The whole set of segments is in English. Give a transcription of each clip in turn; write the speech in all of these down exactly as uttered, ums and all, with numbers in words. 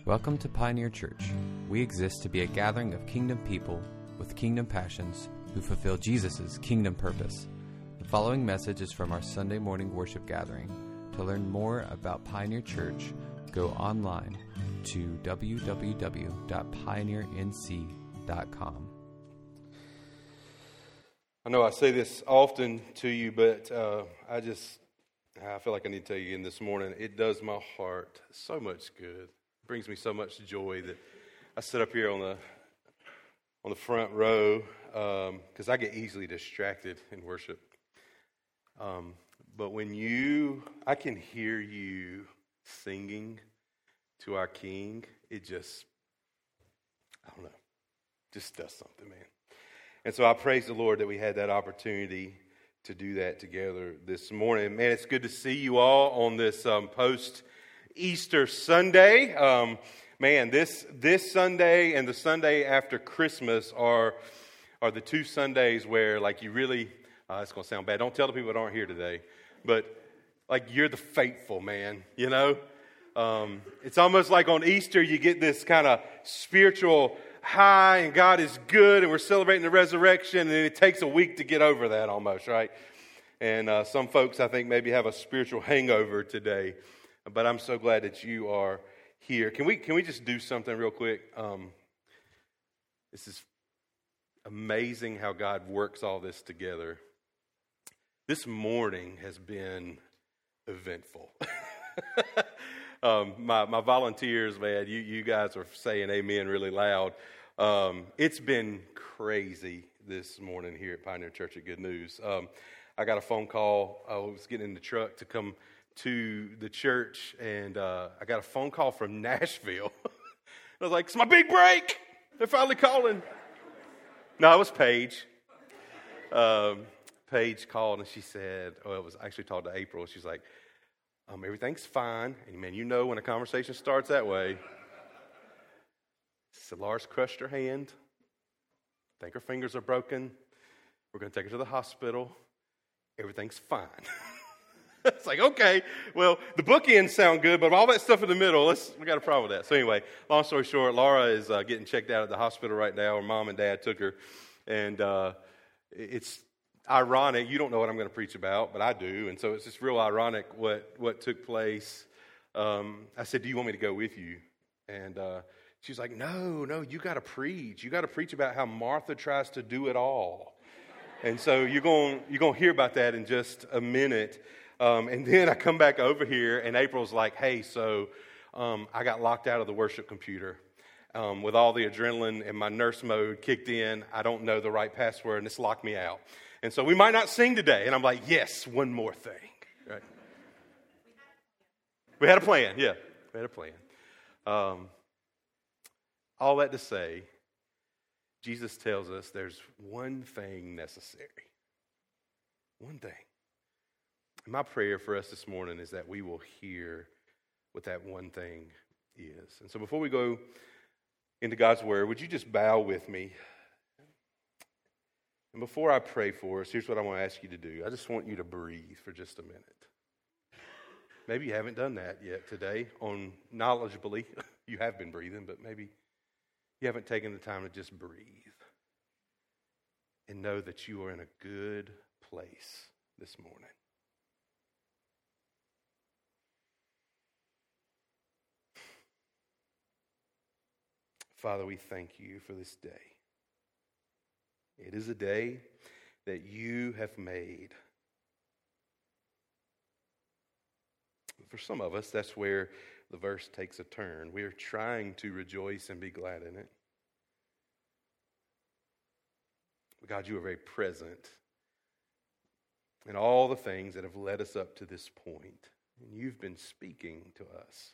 Welcome to Pioneer Church. We exist to be a gathering of kingdom people with kingdom passions who fulfill Jesus' kingdom purpose. The following message is from our Sunday morning worship gathering. To learn more about Pioneer Church, go online to w w w dot pioneer n c dot com. I know I say this often to you, but uh, I just, I feel like I need to tell you again this morning, it does my heart so much good. It brings me so much joy that I sit up here on the on the front row because um, I get easily distracted in worship. Um, but when you, I can hear you singing to our King, it just, I don't know, just does something, man. And so I praise the Lord that we had that opportunity to do that together this morning. Man, it's good to see you all on this um, post-Easter Sunday. Um, man, this this Sunday and the Sunday after Christmas are are the two Sundays where, like, you really, uh, it's going to sound bad. Don't tell the people that aren't here today, but, like, you're the faithful, man, you know? Um, it's almost like on Easter you get this kind of spiritual high and God is good and we're celebrating the resurrection, and it takes a week to get over that almost, right? And uh, some folks, I think, maybe have a spiritual hangover today, but I'm so glad that you are here. Can we can we just do something real quick? Um, this is amazing how God works all this together. This morning has been eventful. um, my my volunteers, man, you you guys are saying amen really loud. Um, it's been crazy this morning here at Pioneer Church of Good News. Um, I got a phone call. I was getting in the truck to come to the church, and uh, I got a phone call from Nashville. I was like, it's my big break. They're finally calling. No, it was Paige. Um, Paige called, and she said, oh, it was actually talked to April. She's like, um, everything's fine. And, man, you know when a conversation starts that way. So Laura's crushed her hand. I think her fingers are broken. We're going to take her to the hospital. Everything's fine. It's like, okay, well, the bookends sound good, but all that stuff in the middle, let's, we got a problem with that. So anyway, long story short, Laura is uh, getting checked out at the hospital right now. Her mom and dad took her, and uh, it's ironic. You don't know what I'm going to preach about, but I do, and so it's just real ironic what, what took place. Um, I said, do you want me to go with you? And uh, she's like, no, no, you got to preach. You got to preach about how Martha tries to do it all. And so you're going you're going to hear about that in just a minute. Um, and then I come back over here, and April's like, hey, so um, I got locked out of the worship computer. Um, with all the adrenaline and my nurse mode kicked in, I don't know the right password, and it's locked me out. And so we might not sing today. And I'm like, yes, one more thing. Right? We had a plan, yeah. We had a plan. Um, all that to say, Jesus tells us there's one thing necessary. One thing. And my prayer for us this morning is that we will hear what that one thing is. And so before we go into God's Word, would you just bow with me? And before I pray for us, here's what I want to ask you to do. I just want you to breathe for just a minute. Maybe you haven't done that yet today. On knowledgeably, you have been breathing, but maybe you haven't taken the time to just breathe and know that you are in a good place this morning. Father, we thank you for this day. It is a day that you have made. For some of us, that's where the verse takes a turn. We're trying to rejoice and be glad in it. But God, you are very present in all the things that have led us up to this point. And you've been speaking to us.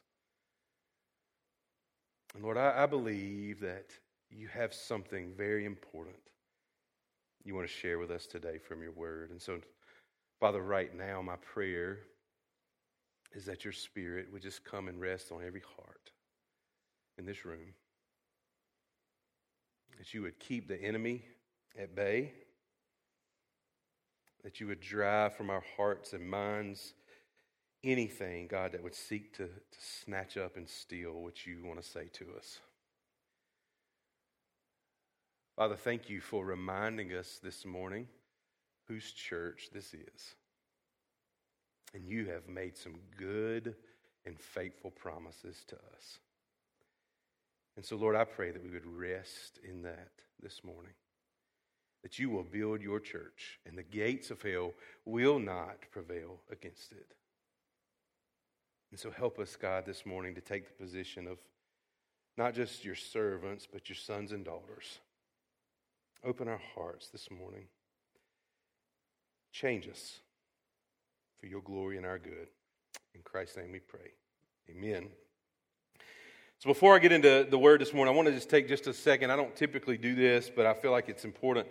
And Lord, I, I believe that you have something very important you want to share with us today from your word. And so, Father, right now, my prayer is that your Spirit would just come and rest on every heart in this room. That you would keep the enemy at bay. That you would drive from our hearts and minds anything, God, that would seek to, to snatch up and steal what you want to say to us. Father, thank you for reminding us this morning whose church this is. And you have made some good and faithful promises to us. And so, Lord, I pray that we would rest in that this morning. That you will build your church, and the gates of hell will not prevail against it. And so help us, God, this morning to take the position of not just your servants, but your sons and daughters. Open our hearts this morning. Change us for your glory and our good. In Christ's name we pray. Amen. So before I get into the word this morning, I want to just take just a second. I don't typically do this, but I feel like it's important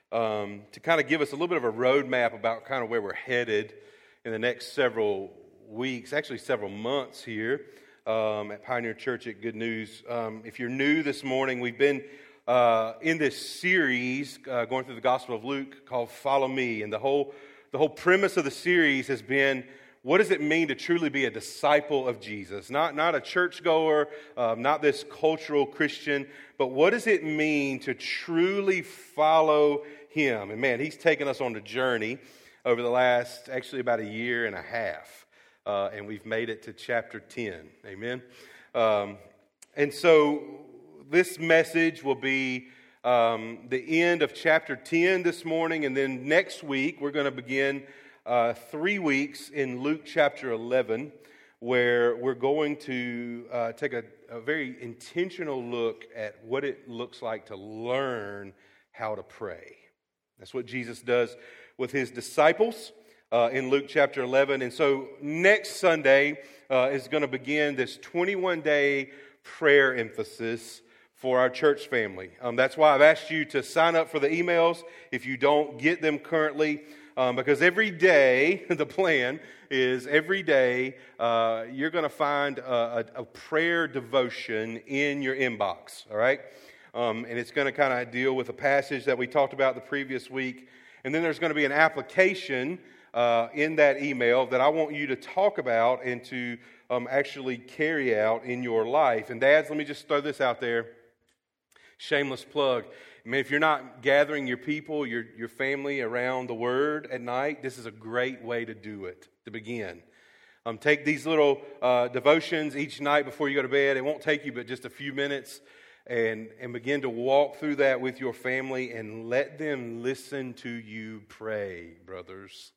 um, to kind of give us a little bit of a roadmap about kind of where we're headed in the next several weeks, actually several months here um, at Pioneer Church at Good News. Um, if you're new this morning, we've been uh, in this series uh, going through the Gospel of Luke called Follow Me. And the whole, the whole premise of the series has been, what does it mean to truly be a disciple of Jesus? Not, not a churchgoer, um, not this cultural Christian, but what does it mean to truly follow him? And man, he's taken us on the journey over the last, actually about a year and a half. Uh, and we've made it to chapter ten. Amen? Um, and so this message will be um, the end of chapter ten this morning. And then next week, we're going to begin Uh, three weeks in Luke chapter eleven, where we're going to uh, take a, a very intentional look at what it looks like to learn how to pray. That's what Jesus does with his disciples uh, in Luke chapter eleven. And so next Sunday uh, is going to begin this twenty-one day prayer emphasis for our church family. Um, that's why I've asked you to sign up for the emails if you don't get them currently. Um, because every day, the plan is every day uh, you're going to find a, a, a prayer devotion in your inbox, all right? Um, and it's going to kind of deal with a passage that we talked about the previous week. And then there's going to be an application uh, in that email that I want you to talk about and to um, actually carry out in your life. And dads, let me just throw this out there. Shameless plug. I mean, if you're not gathering your people, your, your family around the Word at night, this is a great way to do it, to begin. Um, take these little uh, devotions each night before you go to bed. It won't take you but just a few minutes. And, and begin to walk through that with your family and let them listen to you pray, brothers.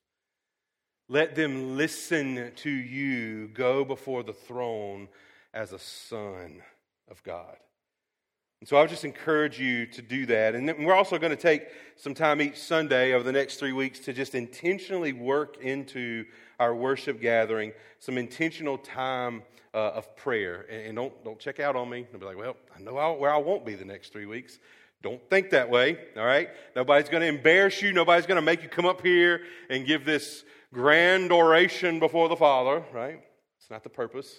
Let them listen to you go before the throne as a son of God. And so I would just encourage you to do that. And then we're also going to take some time each Sunday over the next three weeks to just intentionally work into our worship gathering some intentional time uh, of prayer. And, and don't don't check out on me. Don't be like, well, I know I'll, where I won't be the next three weeks. Don't think that way, all right? Nobody's going to embarrass you. Nobody's going to make you come up here and give this grand oration before the Father, right? It's not the purpose.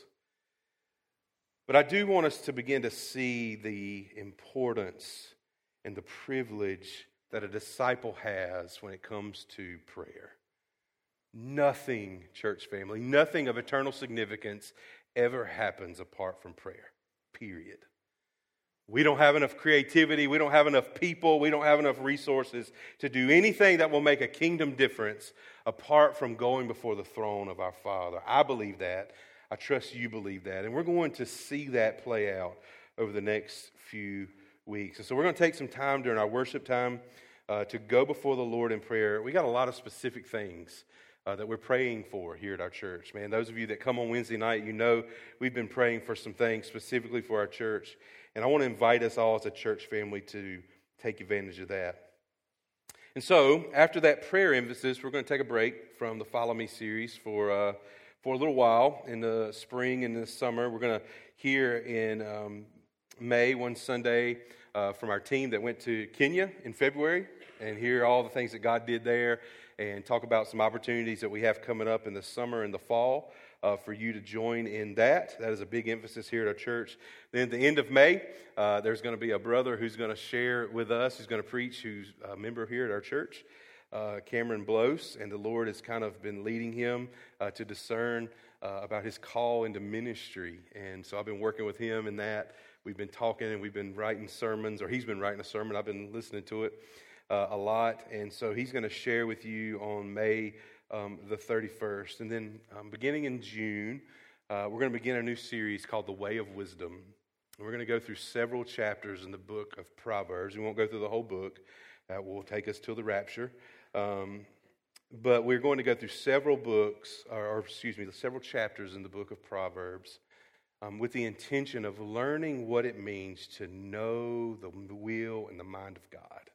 But I do want us to begin to see the importance and the privilege that a disciple has when it comes to prayer. Nothing, church family, nothing of eternal significance ever happens apart from prayer, period. We don't have enough creativity, we don't have enough people, we don't have enough resources to do anything that will make a kingdom difference apart from going before the throne of our Father. I believe that. I trust you believe that. And we're going to see that play out over the next few weeks. And so we're going to take some time during our worship time uh, to go before the Lord in prayer. We got a lot of specific things uh, that we're praying for here at our church. Man, those of you that come on Wednesday night, you know we've been praying for some things specifically for our church. And I want to invite us all as a church family to take advantage of that. And so after that prayer emphasis, we're going to take a break from the Follow Me series for uh, for a little while in the spring and the summer. We're going to hear in um, May, one Sunday, uh, from our team that went to Kenya in February and hear all the things that God did there and talk about some opportunities that we have coming up in the summer and the fall uh, for you to join in that. That is a big emphasis here at our church. Then at the end of May, uh, there's going to be a brother who's going to share with us, who's going to preach, who's a member here at our church. Uh, Cameron Blos, and the Lord has kind of been leading him uh, to discern uh, about his call into ministry. And so I've been working with him in that. We've been talking and we've been writing sermons, or he's been writing a sermon. I've been listening to it uh, a lot. And so he's going to share with you on May um, the thirty-first. And then um, beginning in June, uh, we're going to begin a new series called The Way of Wisdom. And we're going to go through several chapters in the book of Proverbs. We won't go through the whole book. That will take us till the rapture. Um, but we're going to go through several books, or, or excuse me, several chapters in the book of Proverbs. Um, with the intention of learning what it means to know the will and the mind of God.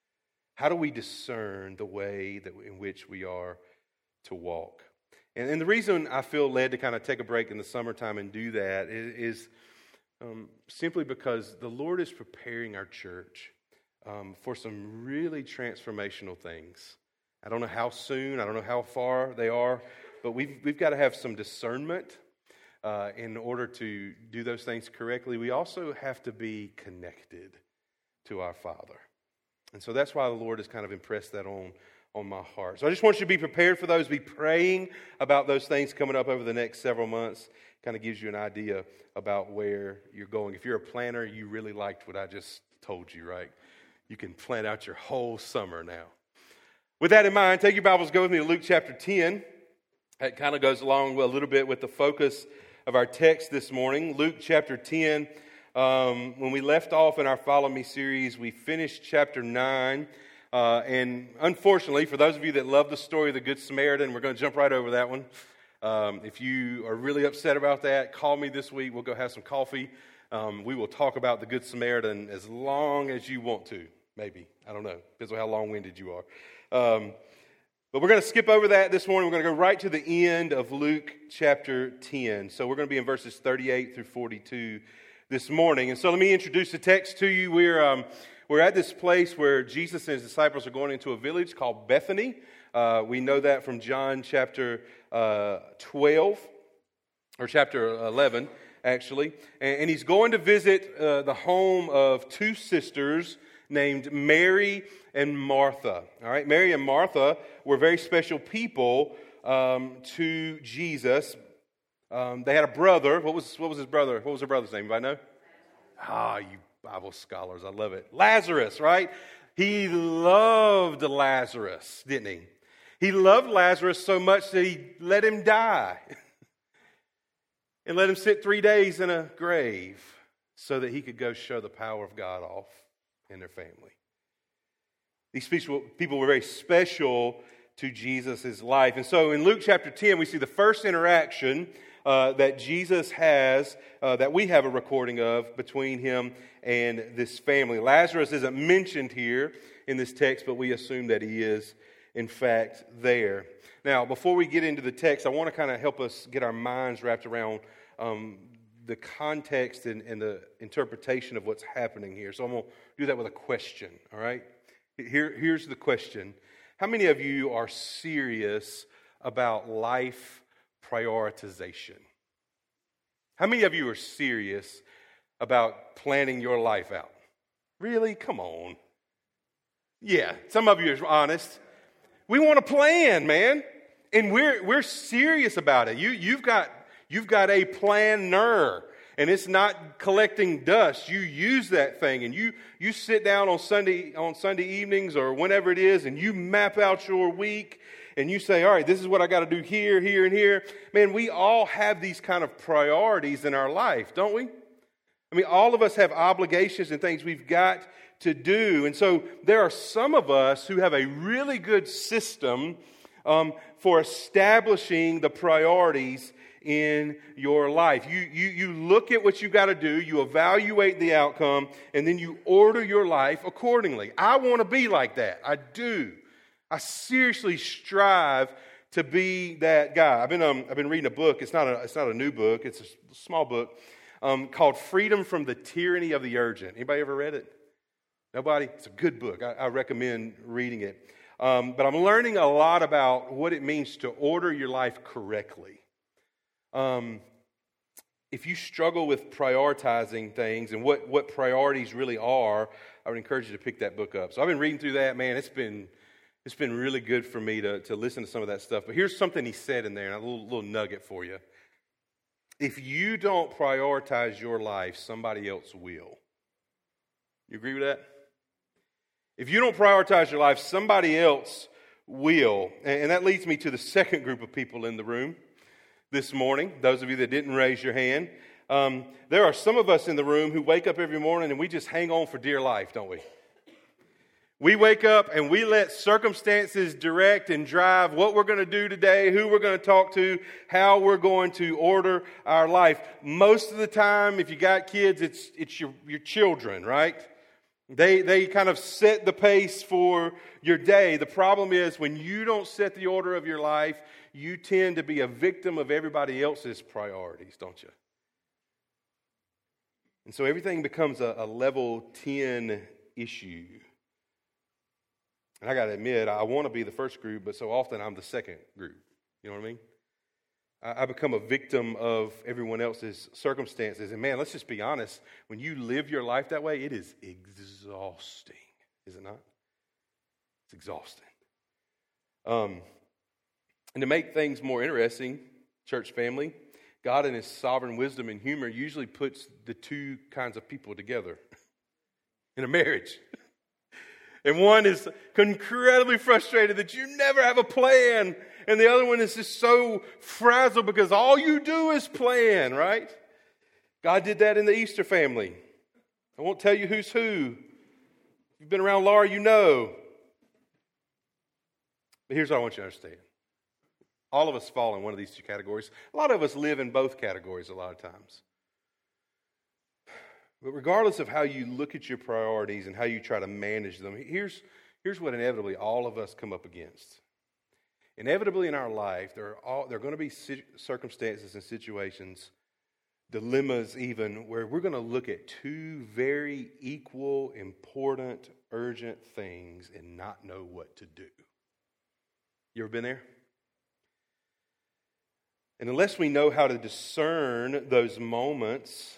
How do we discern the way that in which we are to walk? And, and the reason I feel led to kind of take a break in the summertime and do that is, is um, simply because the Lord is preparing our church um, for some really transformational things. I don't know how soon, I don't know how far they are, but we've we've got to have some discernment. Uh, in order to do those things correctly, we also have to be connected to our Father. And so that's why the Lord has kind of impressed that on, on my heart. So I just want you to be prepared for those, be praying about those things coming up over the next several months. Kind of gives you an idea about where you're going. If you're a planner, you really liked what I just told you, right? You can plan out your whole summer now. With that in mind, take your Bibles, go with me to Luke chapter ten. That kind of goes along a little bit with the focus of our text this morning. Luke chapter ten. Um, when we left off in our Follow Me series, we finished chapter nine. Uh, and unfortunately, for those of you that love the story of the Good Samaritan, we're going to jump right over that one. Um, if you are really upset about that, call me this week. We'll go have some coffee. Um, we will talk about the Good Samaritan as long as you want to. Maybe. I don't know. Depends on how long-winded you are. Um, But we're going to skip over that this morning. We're going to go right to the end of Luke chapter ten. So we're going to be in verses thirty-eight through forty-two this morning. And so let me introduce the text to you. We're um, we're at this place where Jesus and his disciples are going into a village called Bethany. Uh, we know that from John chapter uh, twelve, or chapter eleven, actually. And, and he's going to visit uh, the home of two sisters named Mary and Martha. All right, Mary and Martha were very special people um, to Jesus. Um, they had a brother. What was what was his brother? What was her brother's name? Anybody know? Ah, you Bible scholars, I love it. Lazarus, right? He loved Lazarus, didn't he? He loved Lazarus so much that he let him die and let him sit three days in a grave so that he could go show the power of God off in their family. These people were very special to Jesus' life. And so in Luke chapter ten, we see the first interaction uh, that Jesus has, uh, that we have a recording of between him and this family. Lazarus isn't mentioned here in this text, but we assume that he is, in fact, there. Now, before we get into the text, I want to kind of help us get our minds wrapped around um, the context and, and the interpretation of what's happening here. So I'm going to do that with a question, all right? Here, here's the question. How many of you are serious about life prioritization? How many of you are serious about planning your life out? Really? Come on. Yeah, some of you are honest. We want a plan, man. And we're we're serious about it. You you've got you've got a planner. And it's not collecting dust. You use that thing, and you you sit down on Sunday on Sunday evenings or whenever it is, and you map out your week, and you say, all right, this is what I got to do here, here, and here. Man, we all have these kind of priorities in our life, don't we? I mean, all of us have obligations and things we've got to do. And so there are some of us who have a really good system um, for establishing the priorities in your life. You, you, you look at what you got to do, you evaluate the outcome, and then you order your life accordingly. I want to be like that. I do. I seriously strive to be that guy. I've been um, I've been reading a book. It's not a it's not a new book. It's a small book um, called "Freedom from the Tyranny of the Urgent." Anybody ever read it? Nobody? It's a good book. I, I recommend reading it. Um, but I'm learning a lot about what it means to order your life correctly. Um, if you struggle with prioritizing things and what, what priorities really are, I would encourage you to pick that book up. So I've been reading through that. Man, it's been it's been really good for me to, to listen to some of that stuff. But here's something he said in there, and a little, little nugget for you. if you don't prioritize your life, somebody else will. You agree with that? If you don't prioritize your life, somebody else will. And that leads me to the second group of people in the room this morning, those of you that didn't raise your hand. Um, there are some of us in the room who wake up every morning and we just hang on for dear life, don't we? We wake up and we let circumstances direct and drive what we're going to do today, who we're going to talk to, how we're going to order our life. Most of the time, if you got kids, it's it's your, your children, right? They they kind of set the pace for your day. The problem is when you don't set the order of your life, you tend to be a victim of everybody else's priorities, don't you? And so everything becomes a, a level ten issue. And I got to admit, I want to be the first group, but so often I'm the second group. You know what I mean? I, I become a victim of everyone else's circumstances. And man, let's just be honest. When you live your life that way, it is exhausting. Is it not? It's exhausting. Um, and to make things more interesting, church family, God in His sovereign wisdom and humor usually puts the two kinds of people together in a marriage. And one is incredibly frustrated that you never have a plan. And the other one is just so frazzled because all you do is plan, right? God did that in the Easter family. I won't tell you who's who. If you've been around Laura, you know. But here's what I want you to understand. All of us fall in one of these two categories. A lot of us live in both categories a lot of times. But regardless of how you look at your priorities and how you try to manage them, here's, here's what inevitably all of us come up against. Inevitably in our life, there are, all, there are going to be circumstances and situations, dilemmas even, where we're going to look at two very equal, important, urgent things and not know what to do. You ever been there? And unless we know how to discern those moments,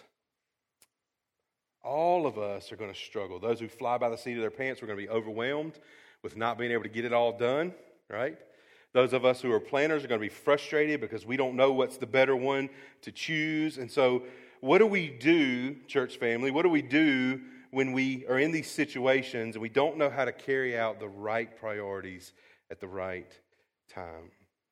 all of us are going to struggle. Those who fly by the seat of their pants are going to be overwhelmed with not being able to get it all done, right? Those of us who are planners are going to be frustrated because we don't know what's the better one to choose. And so what do we do, church family? What do we do when we are in these situations and we don't know how to carry out the right priorities at the right time?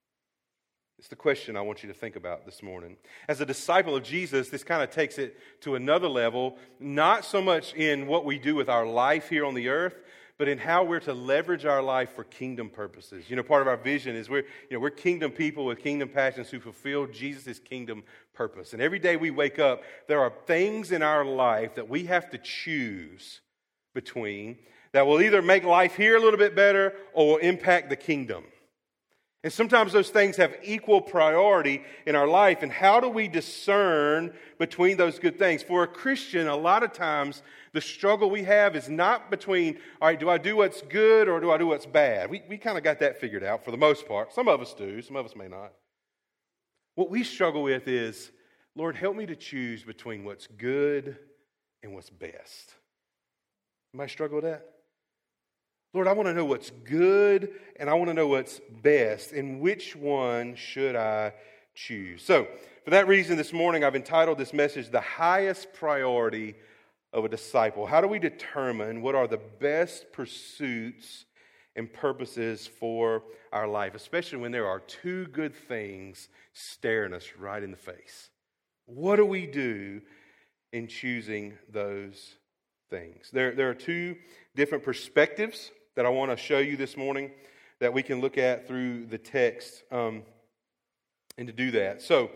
It's the question I want you to think about this morning. As a disciple of Jesus, this kind of takes it to another level, not so much in what we do with our life here on the earth, but in how we're to leverage our life for kingdom purposes. You know, part of our vision is we're, you know, we're kingdom people with kingdom passions who fulfill Jesus' kingdom purpose. And every day we wake up, there are things in our life that we have to choose between that will either make life here a little bit better or will impact the kingdom. And sometimes those things have equal priority in our life. And how do we discern between those good things? For a Christian, a lot of times the struggle we have is not between, all right, do I do what's good or do I do what's bad? We, we kind of got that figured out for the most part. Some of us do, some of us may not. What we struggle with is, Lord, help me to choose between what's good and what's best. Anybody struggle with that? Lord, I want to know what's good and I want to know what's best. And which one should I choose? So, for that reason, this morning I've entitled this message, The Highest Priority of a Disciple. How do we determine what are the best pursuits and purposes for our life, especially when there are two good things staring us right in the face? What do we do in choosing those things? There, there are two different perspectives that I want to show you this morning that we can look at through the text, um, and to do that. So,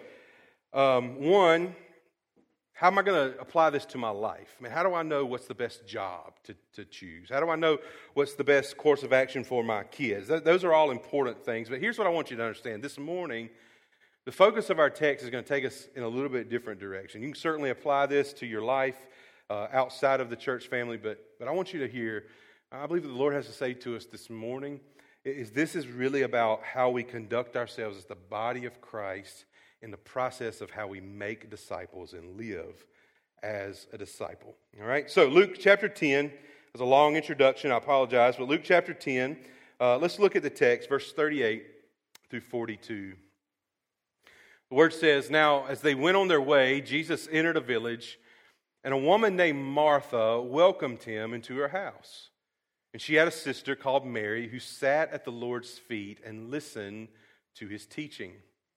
um, one, how am I going to apply this to my life? I mean, how do I know what's the best job to, to choose? How do I know what's the best course of action for my kids? Th- those are all important things. But here's what I want you to understand. This morning, the focus of our text is going to take us in a little bit different direction. You can certainly apply this to your life uh, outside of the church family, but but I want you to hear, I believe that the Lord has to say to us this morning, is this is really about how we conduct ourselves as the body of Christ in the process of how we make disciples and live as a disciple. All right, so Luke chapter ten, there's a long introduction, I apologize, but Luke chapter ten, uh, let's look at the text, verse thirty-eight through forty-two. The word says, now as they went on their way, Jesus entered a village, and a woman named Martha welcomed him into her house. And she had a sister called Mary who sat at the Lord's feet and listened to his teaching.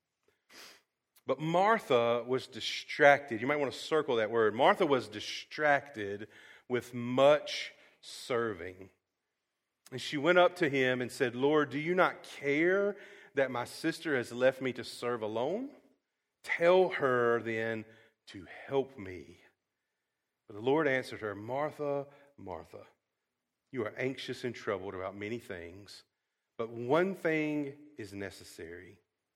But Martha was distracted. You might want to circle that word. Martha was distracted with much serving. And she went up to him and said, Lord, do you not care that my sister has left me to serve alone? Tell her then to help me. But the Lord answered her, Martha, Martha, you are anxious and troubled about many things, but one thing is necessary.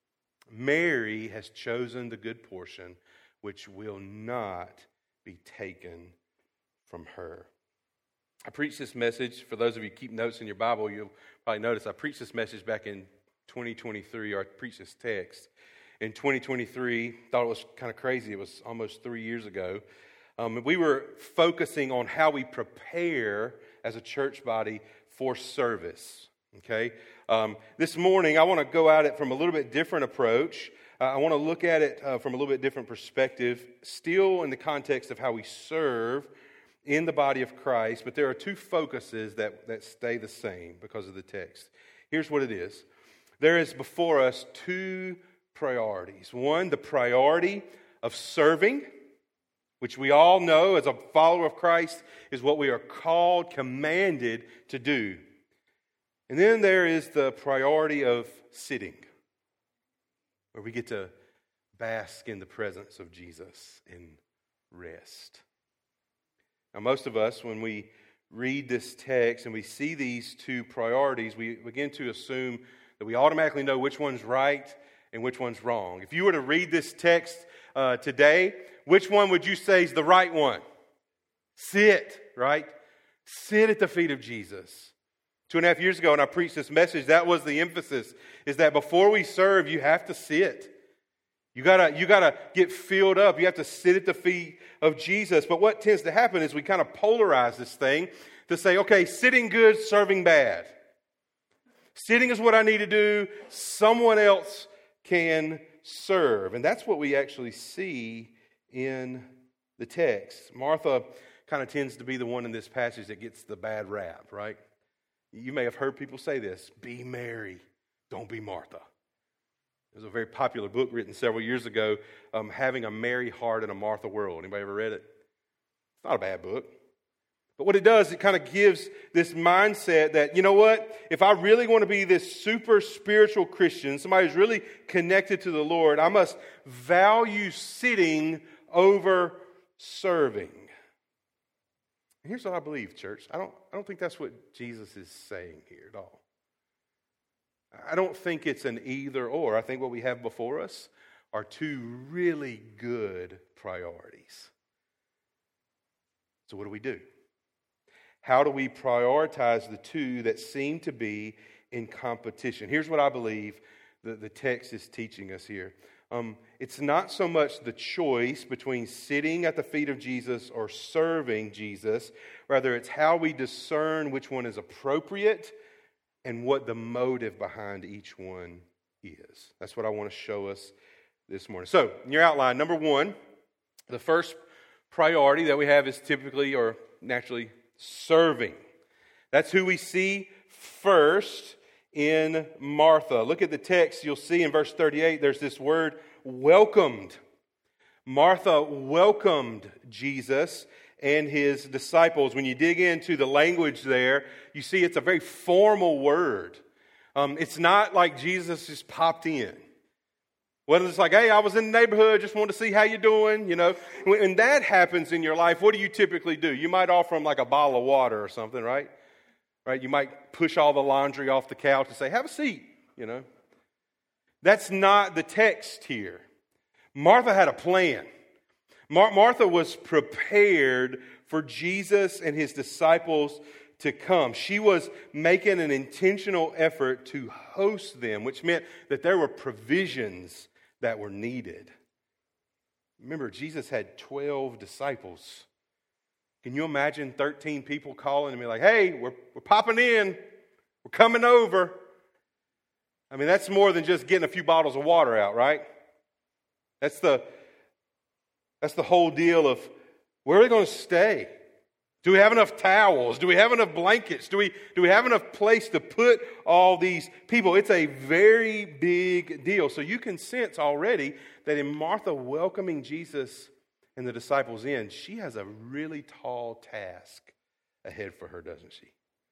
Mary has chosen the good portion, which will not be taken from her. I preached this message. For those of you who keep notes in your Bible, you'll probably notice I preached this message back in twenty twenty-three, or I preached this text in twenty twenty-three. Thought it was kind of crazy. It was almost three years ago. Um, we were focusing on how we prepare as a church body for service. Okay. Um, this morning, I want to go at it from a little bit different approach. Uh, I want to look at it uh, from a little bit different perspective, still in the context of how we serve in the body of Christ, but there are two focuses that, that stay the same because of the text. Here's what it is. There is before us two priorities. One, the priority of serving, which we all know as a follower of Christ is what we are called, commanded to do. And then there is the priority of sitting, where we get to bask in the presence of Jesus and rest. Now, most of us, when we read this text and we see these two priorities, we begin to assume that we automatically know which one's right and which one's wrong. If you were to read this text uh, today, which one would you say is the right one? Sit, right? Sit at the feet of Jesus. Two and a half years ago when I preached this message, that was the emphasis, is that before we serve, you have to sit. You gotta, you gotta get filled up. You have to sit at the feet of Jesus. But what tends to happen is we kind of polarize this thing to say, okay, sitting good, serving bad. Sitting is what I need to do. Someone else can serve. And that's what we actually see in the text. Martha kind of tends to be the one in this passage that gets the bad rap, right? You may have heard people say this, be Mary, don't be Martha. There's a very popular book written several years ago, um, Having a Mary Heart in a Martha World. Anybody ever read it? It's not a bad book. But what it does, it kind of gives this mindset that, you know what? If I really want to be this super spiritual Christian, somebody who's really connected to the Lord, I must value sitting over serving. And here's what I believe, church. I don't, I don't think that's what Jesus is saying here at all. I don't think it's an either or. I think what we have before us are two really good priorities. So what do we do? How do we prioritize the two that seem to be in competition? Here's what I believe the, the text is teaching us here. Um, it's not so much the choice between sitting at the feet of Jesus or serving Jesus. Rather, it's how we discern which one is appropriate and what the motive behind each one is. That's what I want to show us this morning. So, in your outline, number one, the first priority that we have is typically or naturally serving. That's who we see first in Martha. Look at the text. You'll see in verse thirty-eight, there's this word, welcomed. Martha welcomed Jesus and his disciples. When you dig into the language there, you see it's a very formal word. Um, it's not like Jesus just popped in. Well, it's like, hey, I was in the neighborhood, just wanted to see how you're doing, you know. When that happens in your life, what do you typically do? You might offer them like a bottle of water or something, right? Right? You might push all the laundry off the couch and say, have a seat, you know. That's not the text here. Martha had a plan. Mar- Martha was prepared for Jesus and his disciples to come. She was making an intentional effort to host them, which meant that there were provisions that were needed. Remember, Jesus had twelve disciples. Can you imagine thirteen people calling and be like, hey, we're, we're popping in. We're coming over. I mean, that's more than just getting a few bottles of water out, right? That's the, that's the whole deal of where are they going to stay? Do we have enough towels? Do we have enough blankets? Do we, do we have enough place to put all these people? It's a very big deal. So you can sense already that in Martha welcoming Jesus and the disciples in, she has a really tall task ahead for her, doesn't she?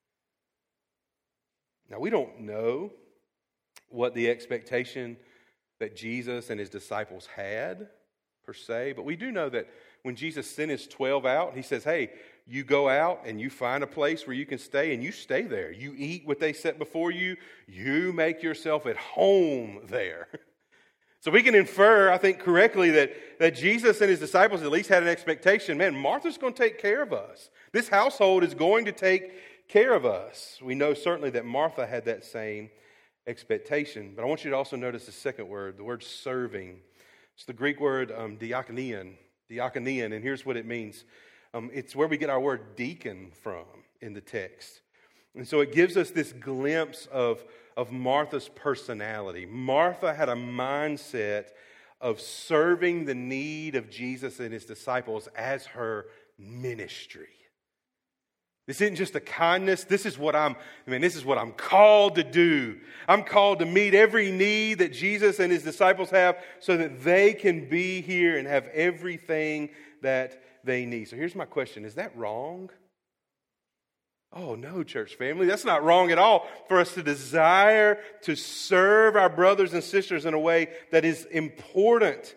Now, we don't know what the expectation that Jesus and his disciples had, per se, but we do know that when Jesus sent his twelve out, he says, hey, you go out and you find a place where you can stay and you stay there. You eat what they set before you. You make yourself at home there. So we can infer, I think correctly, that, that Jesus and his disciples at least had an expectation. Man, Martha's going to take care of us. This household is going to take care of us. We know certainly that Martha had that same expectation. But I want you to also notice the second word, the word serving. It's the Greek word um, diakonian. Diakonian, and here's what it means. Um, it's where we get our word deacon from in the text. And so it gives us this glimpse of, of Martha's personality. Martha had a mindset of serving the need of Jesus and his disciples as her ministry. This isn't just a kindness. This is what I'm, I mean, this is what I'm called to do. I'm called to meet every need that Jesus and his disciples have so that they can be here and have everything that they need. So here's my question. Is that wrong? Oh, no, church family. That's not wrong at all for us to desire to serve our brothers and sisters in a way that is important.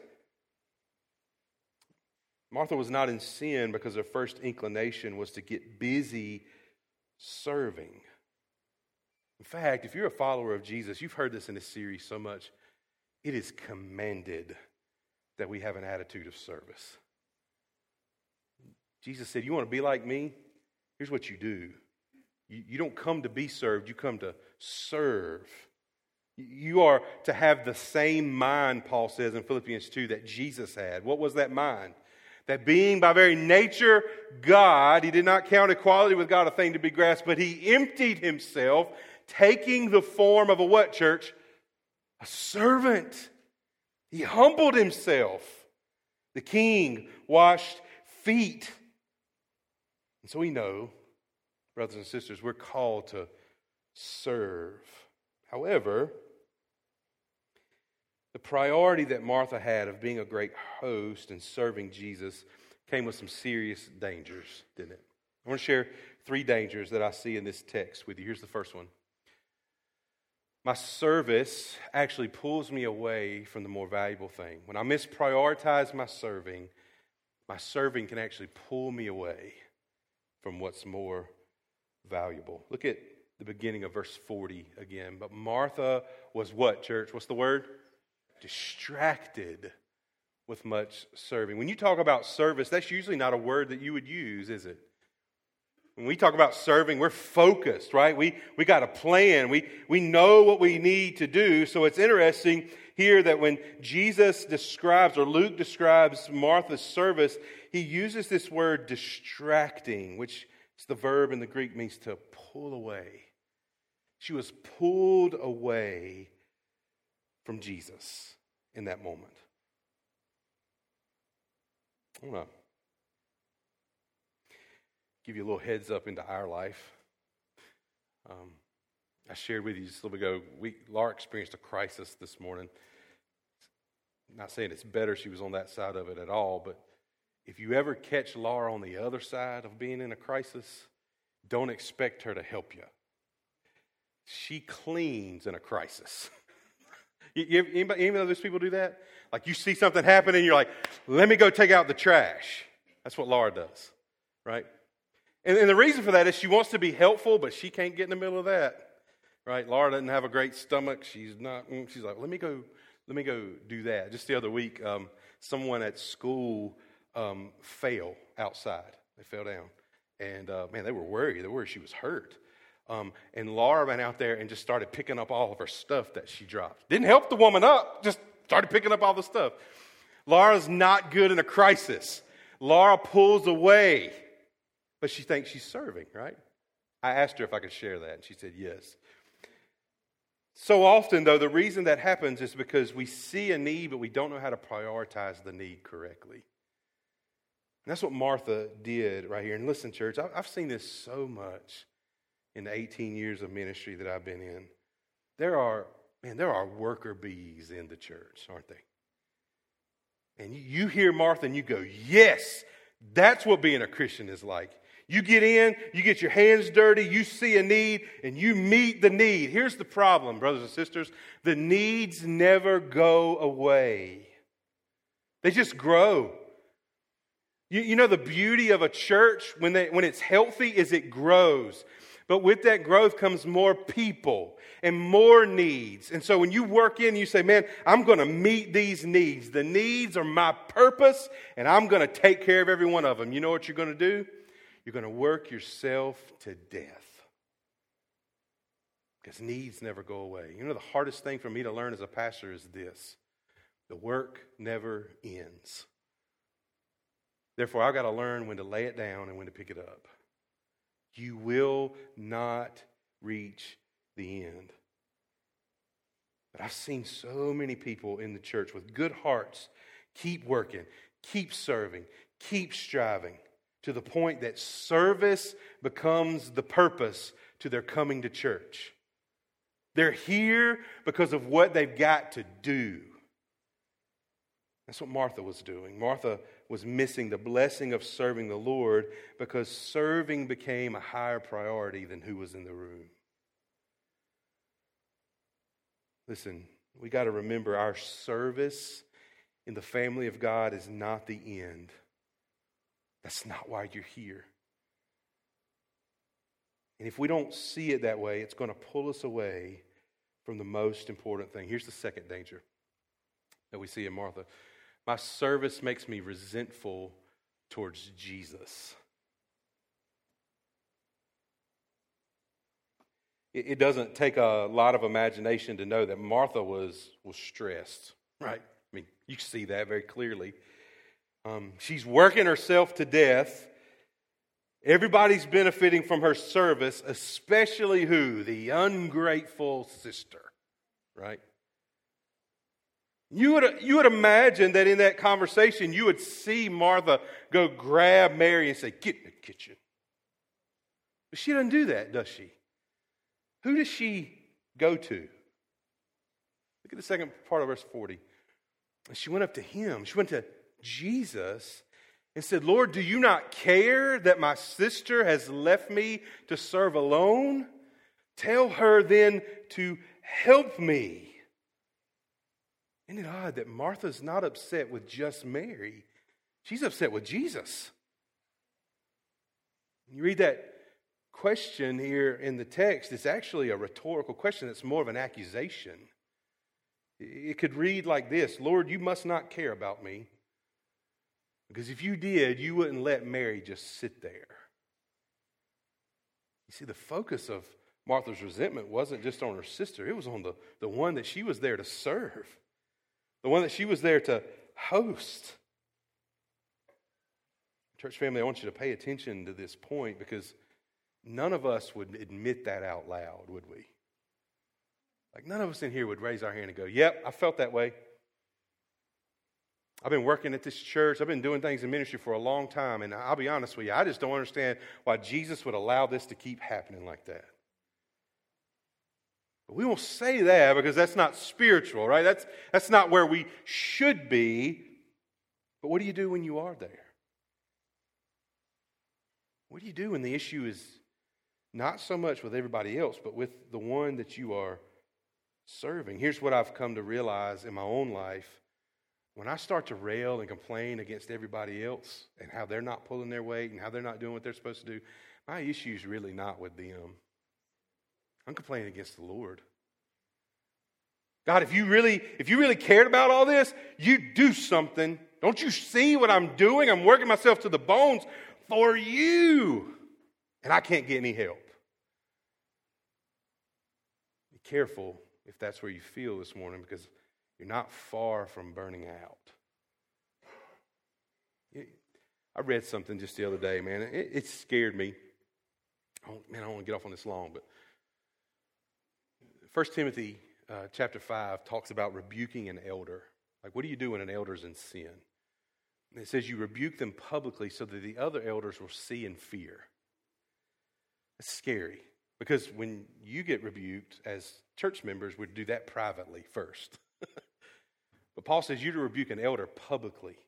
Martha was not in sin because her first inclination was to get busy serving. In fact, if you're a follower of Jesus, you've heard this in this series so much, it is commanded that we have an attitude of service. Jesus said, you want to be like me? Here's what you do. You, you don't come to be served, you come to serve. You are to have the same mind, Paul says in Philippians two, that Jesus had. What was that mind? That being by very nature God, he did not count equality with God a thing to be grasped, but he emptied himself, taking the form of a what, church? A servant. He humbled himself. The king washed feet. And so we know, brothers and sisters, we're called to serve. However, the priority that Martha had of being a great host and serving Jesus came with some serious dangers, didn't it? I want to share three dangers that I see in this text with you. Here's the first one. My service actually pulls me away from the more valuable thing. When I misprioritize my serving, my serving can actually pull me away from what's more valuable. Look at the beginning of verse forty again. But Martha was what, church? What's the word? Distracted with much serving. When you talk about service, that's usually not a word that you would use, is it? When we talk about serving, we're focused, right? We we got a plan. We we know what we need to do. So it's interesting here that when Jesus describes, or Luke describes Martha's service, he uses this word distracting, which is the verb in the Greek means to pull away. She was pulled away from Jesus in that moment. I want to give you a little heads up into our life. Um, I shared with you just a little bit ago, we, Laura experienced a crisis this morning. Not saying it's better she was on that side of it at all, but if you ever catch Laura on the other side of being in a crisis, don't expect her to help you. She cleans in a crisis. You, anybody, any of those people do that? Like you see something happening, you're like, let me go take out the trash. That's what Laura does, right? And, and the reason for that is she wants to be helpful, but she can't get in the middle of that, right? Laura doesn't have a great stomach. She's not. She's like, let me go, let me go do that. Just the other week, um, someone at school um, fell outside. They fell down, and uh, man, they were worried. They were worried she was hurt. Um, and Laura went out there and just started picking up all of her stuff that she dropped. Didn't help the woman up, just started picking up all the stuff. Laura's not good in a crisis. Laura pulls away, but she thinks she's serving, right? I asked her if I could share that, and she said yes. So often, though, the reason that happens is because we see a need, but we don't know how to prioritize the need correctly. And that's what Martha did right here. And listen, church, I've seen this so much in the eighteen years of ministry that I've been in. There are, man, there are worker bees in the church, aren't they? And you hear Martha and you go, yes, that's what being a Christian is like. You get in, you get your hands dirty, you see a need, and you meet the need. Here's the problem, brothers and sisters. The needs never go away. They just grow. You, you know, the beauty of a church when, they, when it's healthy is it grows. But with that growth comes more people and more needs. And so when you work in, you say, man, I'm going to meet these needs. The needs are my purpose, and I'm going to take care of every one of them. You know what you're going to do? You're going to work yourself to death. Because needs never go away. You know, the hardest thing for me to learn as a pastor is this: the work never ends. Therefore, I've got to learn when to lay it down and when to pick it up. You will not reach the end. But I've seen so many people in the church with good hearts keep working, keep serving, keep striving, to the point that service becomes the purpose to their coming to church. They're here because of what they've got to do. That's what Martha was doing. Martha was missing the blessing of serving the Lord because serving became a higher priority than who was in the room. Listen, we got to remember our service in the family of God is not the end. That's not why you're here. And if we don't see it that way, it's going to pull us away from the most important thing. Here's the second danger that we see in Martha. My service makes me resentful towards Jesus. It, it doesn't take a lot of imagination to know that Martha was, was stressed, right? I mean, you see that very clearly. Um, she's working herself to death. Everybody's benefiting from her service, especially who? The ungrateful sister, right? You would, you would imagine that in that conversation, you would see Martha go grab Mary and say, get in the kitchen. But she doesn't do that, does she? Who does she go to? Look at the second part of verse forty. She went up to him. She went to Jesus and said, Lord, do you not care that my sister has left me to serve alone? Tell her then to help me. Isn't it odd that Martha's not upset with just Mary? She's upset with Jesus. You read that question here in the text, it's actually a rhetorical question. It's more of an accusation. It could read like this: Lord, you must not care about me, because if you did, you wouldn't let Mary just sit there. You see, the focus of Martha's resentment wasn't just on her sister. It was on the, the one that she was there to serve. The one that she was there to host. Church family, I want you to pay attention to this point, because none of us would admit that out loud, would we? Like, none of us in here would raise our hand and go, yep, I felt that way. I've been working at this church. I've been doing things in ministry for a long time, and I'll be honest with you, I just don't understand why Jesus would allow this to keep happening like that. But we won't say that because that's not spiritual, right? That's, that's not where we should be. But what do you do when you are there? What do you do when the issue is not so much with everybody else, but with the one that you are serving? Here's what I've come to realize in my own life. When I start to rail and complain against everybody else and how they're not pulling their weight and how they're not doing what they're supposed to do, my issue is really not with them. I'm complaining against the Lord. God, if you really, if you really cared about all this, you'd do something. Don't you see what I'm doing? I'm working myself to the bones for you, and I can't get any help. Be careful if that's where you feel this morning, because you're not far from burning out. I read something just the other day, man. It, it scared me. Oh, man, I don't want to get off on this long, but First Timothy uh, chapter five talks about rebuking an elder. Like, what do you do when an elder's in sin? And it says you rebuke them publicly so that the other elders will see and fear. That's scary, because when you get rebuked as church members, we do that privately first. But Paul says you're to rebuke an elder publicly.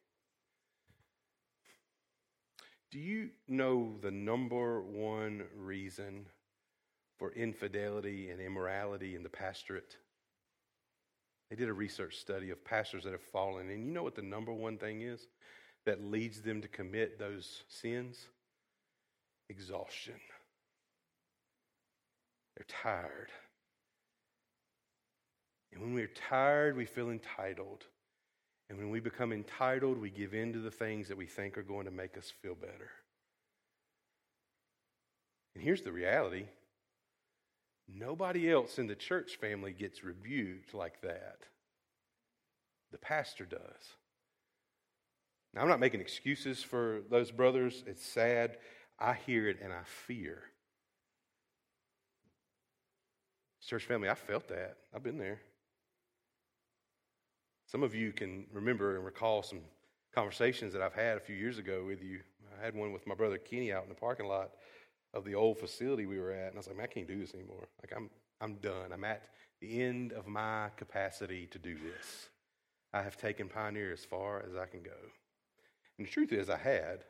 Do you know the number one reason for infidelity and immorality in the pastorate? They did a research study of pastors that have fallen, and you know what the number one thing is that leads them to commit those sins? Exhaustion. They're tired. And when we're tired, we feel entitled. And when we become entitled, we give in to the things that we think are going to make us feel better. And here's the reality. Nobody else in the church family gets rebuked like that. The pastor does. Now, I'm not making excuses for those brothers. It's sad. I hear it and I fear. Church family, I felt that. I've been there. Some of you can remember and recall some conversations that I've had a few years ago with you. I had one with my brother Kenny out in the parking lot of the old facility we were at, and I was like, man, I can't do this anymore. Like, I'm I'm done. I'm at the end of my capacity to do this. I have taken Pioneer as far as I can go. And the truth is, I had.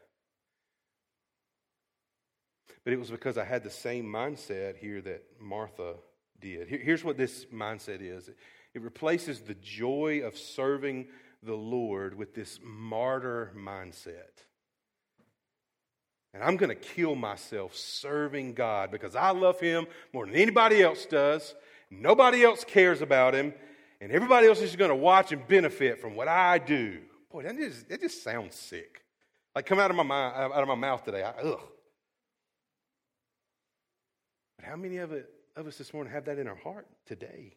But it was because I had the same mindset here that Martha did. Here's what this mindset is. It replaces the joy of serving the Lord with this martyr mindset. And I'm going to kill myself serving God because I love Him more than anybody else does. Nobody else cares about Him. And everybody else is going to watch and benefit from what I do. Boy, that just, that just sounds sick. Like, come out of my mind, out of my mouth today. I, ugh. But how many of it of us this morning have that in our heart today?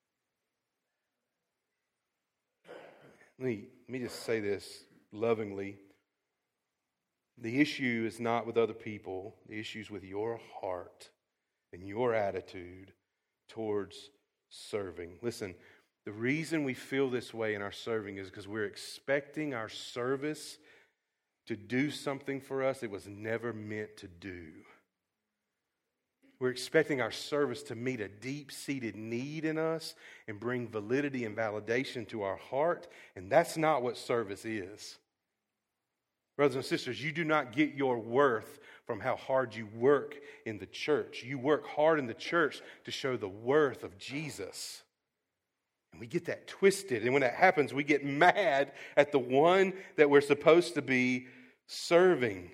Let me, let me just say this lovingly. The issue is not with other people. The issue is with your heart and your attitude towards serving. Listen, the reason we feel this way in our serving is because we're expecting our service to do something for us it was never meant to do. We're expecting our service to meet a deep-seated need in us and bring validity and validation to our heart, and that's not what service is. Brothers and sisters, you do not get your worth from how hard you work in the church. You work hard in the church to show the worth of Jesus. And we get that twisted, and when that happens, we get mad at the one that we're supposed to be serving.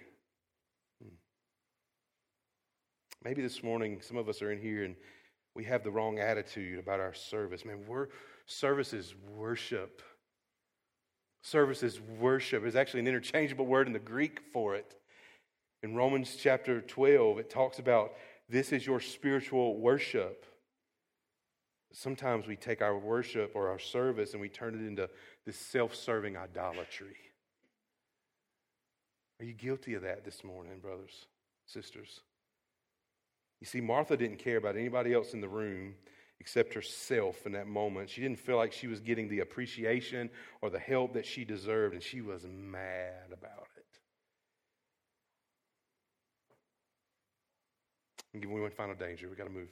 Maybe this morning, some of us are in here and we have the wrong attitude about our service. Man, we're, service is worship. Service is worship. There's actually an interchangeable word in the Greek for it. In Romans chapter twelve, it talks about this is your spiritual worship. Sometimes we take our worship or our service and we turn it into this self-serving idolatry. Are you guilty of that this morning, brothers, sisters? You see, Martha didn't care about anybody else in the room except herself in that moment. She didn't feel like she was getting the appreciation or the help that she deserved, and she was mad about it. I'll give you one final danger. We've got to move.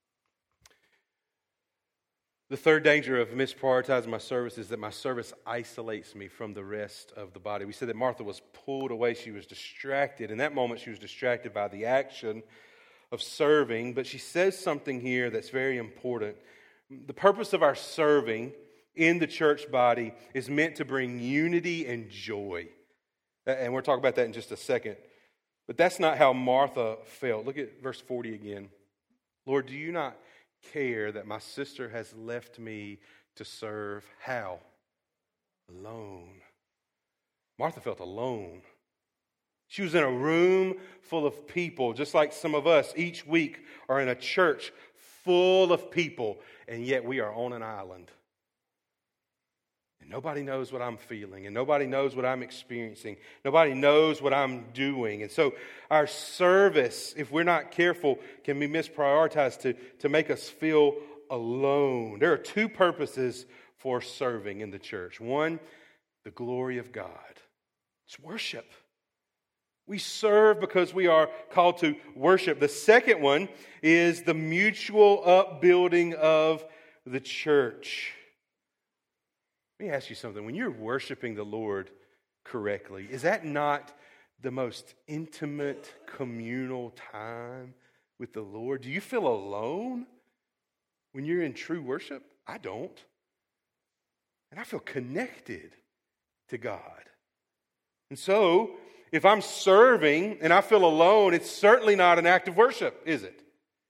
The third danger of misprioritizing my service is that my service isolates me from the rest of the body. We said that Martha was pulled away. She was distracted. In that moment, she was distracted by the action of serving, but she says something here that's very important. The purpose of our serving in the church body is meant to bring unity and joy. And we'll talk about that in just a second. But that's not how Martha felt. Look at verse forty again. Lord, do you not care that my sister has left me to serve? How? Alone. Martha felt alone. She was in a room full of people, just like some of us each week are in a church full of people, and yet we are on an island. And nobody knows what I'm feeling, and nobody knows what I'm experiencing. Nobody knows what I'm doing. And so our service, if we're not careful, can be misprioritized to, to make us feel alone. There are two purposes for serving in the church. One, the glory of God. It's worship. We serve because we are called to worship. The second one is the mutual upbuilding of the church. Let me ask you something. When you're worshiping the Lord correctly, is that not the most intimate, communal time with the Lord? Do you feel alone when you're in true worship? I don't. And I feel connected to God. And so, if I'm serving and I feel alone, it's certainly not an act of worship, is it?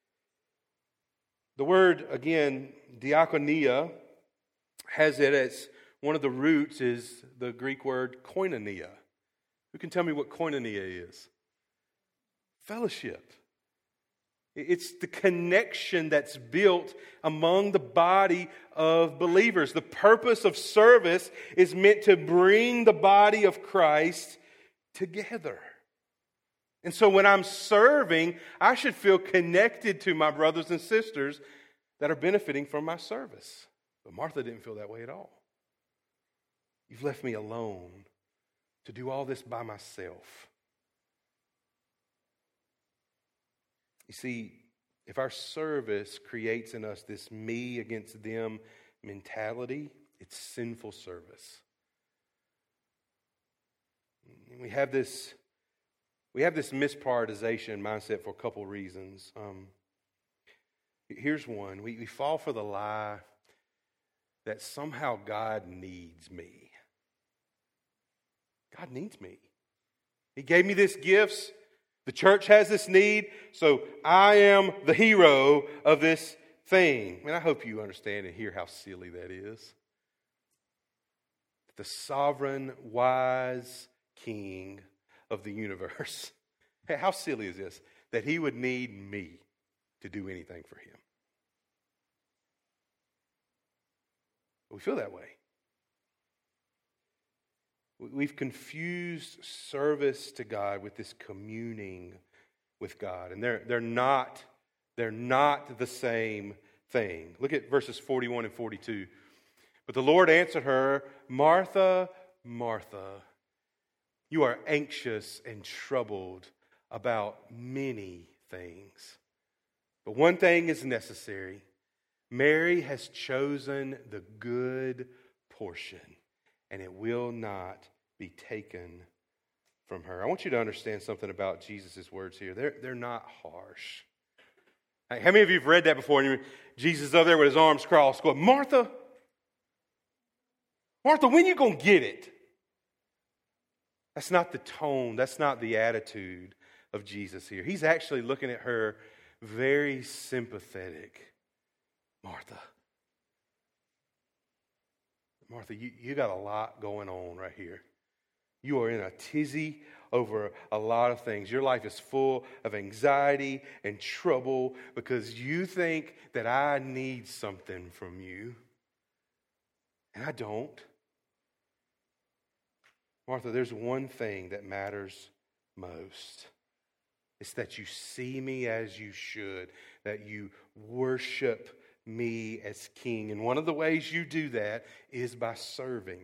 The word, again, diakonia, has it as one of the roots is the Greek word koinonia. Who can tell me what koinonia is? Fellowship. It's the connection that's built among the body of believers. The purpose of service is meant to bring the body of Christ together. And so when I'm serving, I should feel connected to my brothers and sisters that are benefiting from my service. But Martha didn't feel that way at all. You've left me alone to do all this by myself. You see, if our service creates in us this me against them mentality, it's sinful service. We have this, we have this misprioritization mindset for a couple reasons. Um, here's one. We, we fall for the lie that somehow God needs me. God needs me. He gave me these gifts. The church has this need, so I am the hero of this thing. And I hope you understand and hear how silly that is. The sovereign, wise King of the universe. Hey, how silly is this? That he would need me to do anything for him. We feel that way. We've confused service to God with this communing with God. And they're, they're, not, they're not the same thing. Look at verses forty-one and forty-two. But the Lord answered her, Martha, Martha, you are anxious and troubled about many things. But one thing is necessary. Mary has chosen the good portion, and it will not be taken from her. I want you to understand something about Jesus' words here. They're, they're not harsh. Hey, how many of you have read that before? And Jesus is up there with his arms crossed going, Martha, Martha, when are you going to get it? That's not the tone. That's not the attitude of Jesus here. He's actually looking at her very sympathetic. Martha. Martha, you, you got a lot going on right here. You are in a tizzy over a lot of things. Your life is full of anxiety and trouble because you think that I need something from you. And I don't. Martha, there's one thing that matters most. It's that you see me as you should, that you worship me as king. And one of the ways you do that is by serving.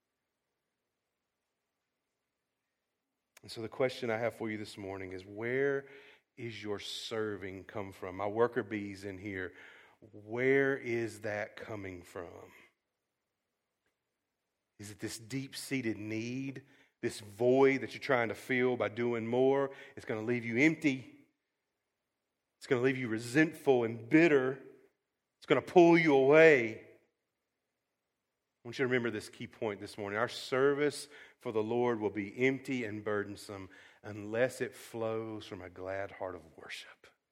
And so the question I have for you this morning is, where is your serving come from? My worker bees in here, where is that coming from? Is it this deep-seated need, this void that you're trying to fill by doing more? It's going to leave you empty. It's going to leave you resentful and bitter. It's going to pull you away. I want you to remember this key point this morning. Our service for the Lord will be empty and burdensome unless it flows from a glad heart of worship.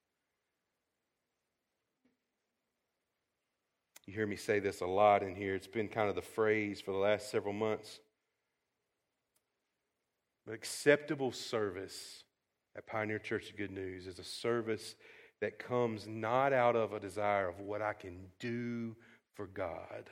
You hear me say this a lot in here. It's been kind of the phrase for the last several months. But acceptable service at Pioneer Church of Good News is a service that comes not out of a desire of what I can do for God,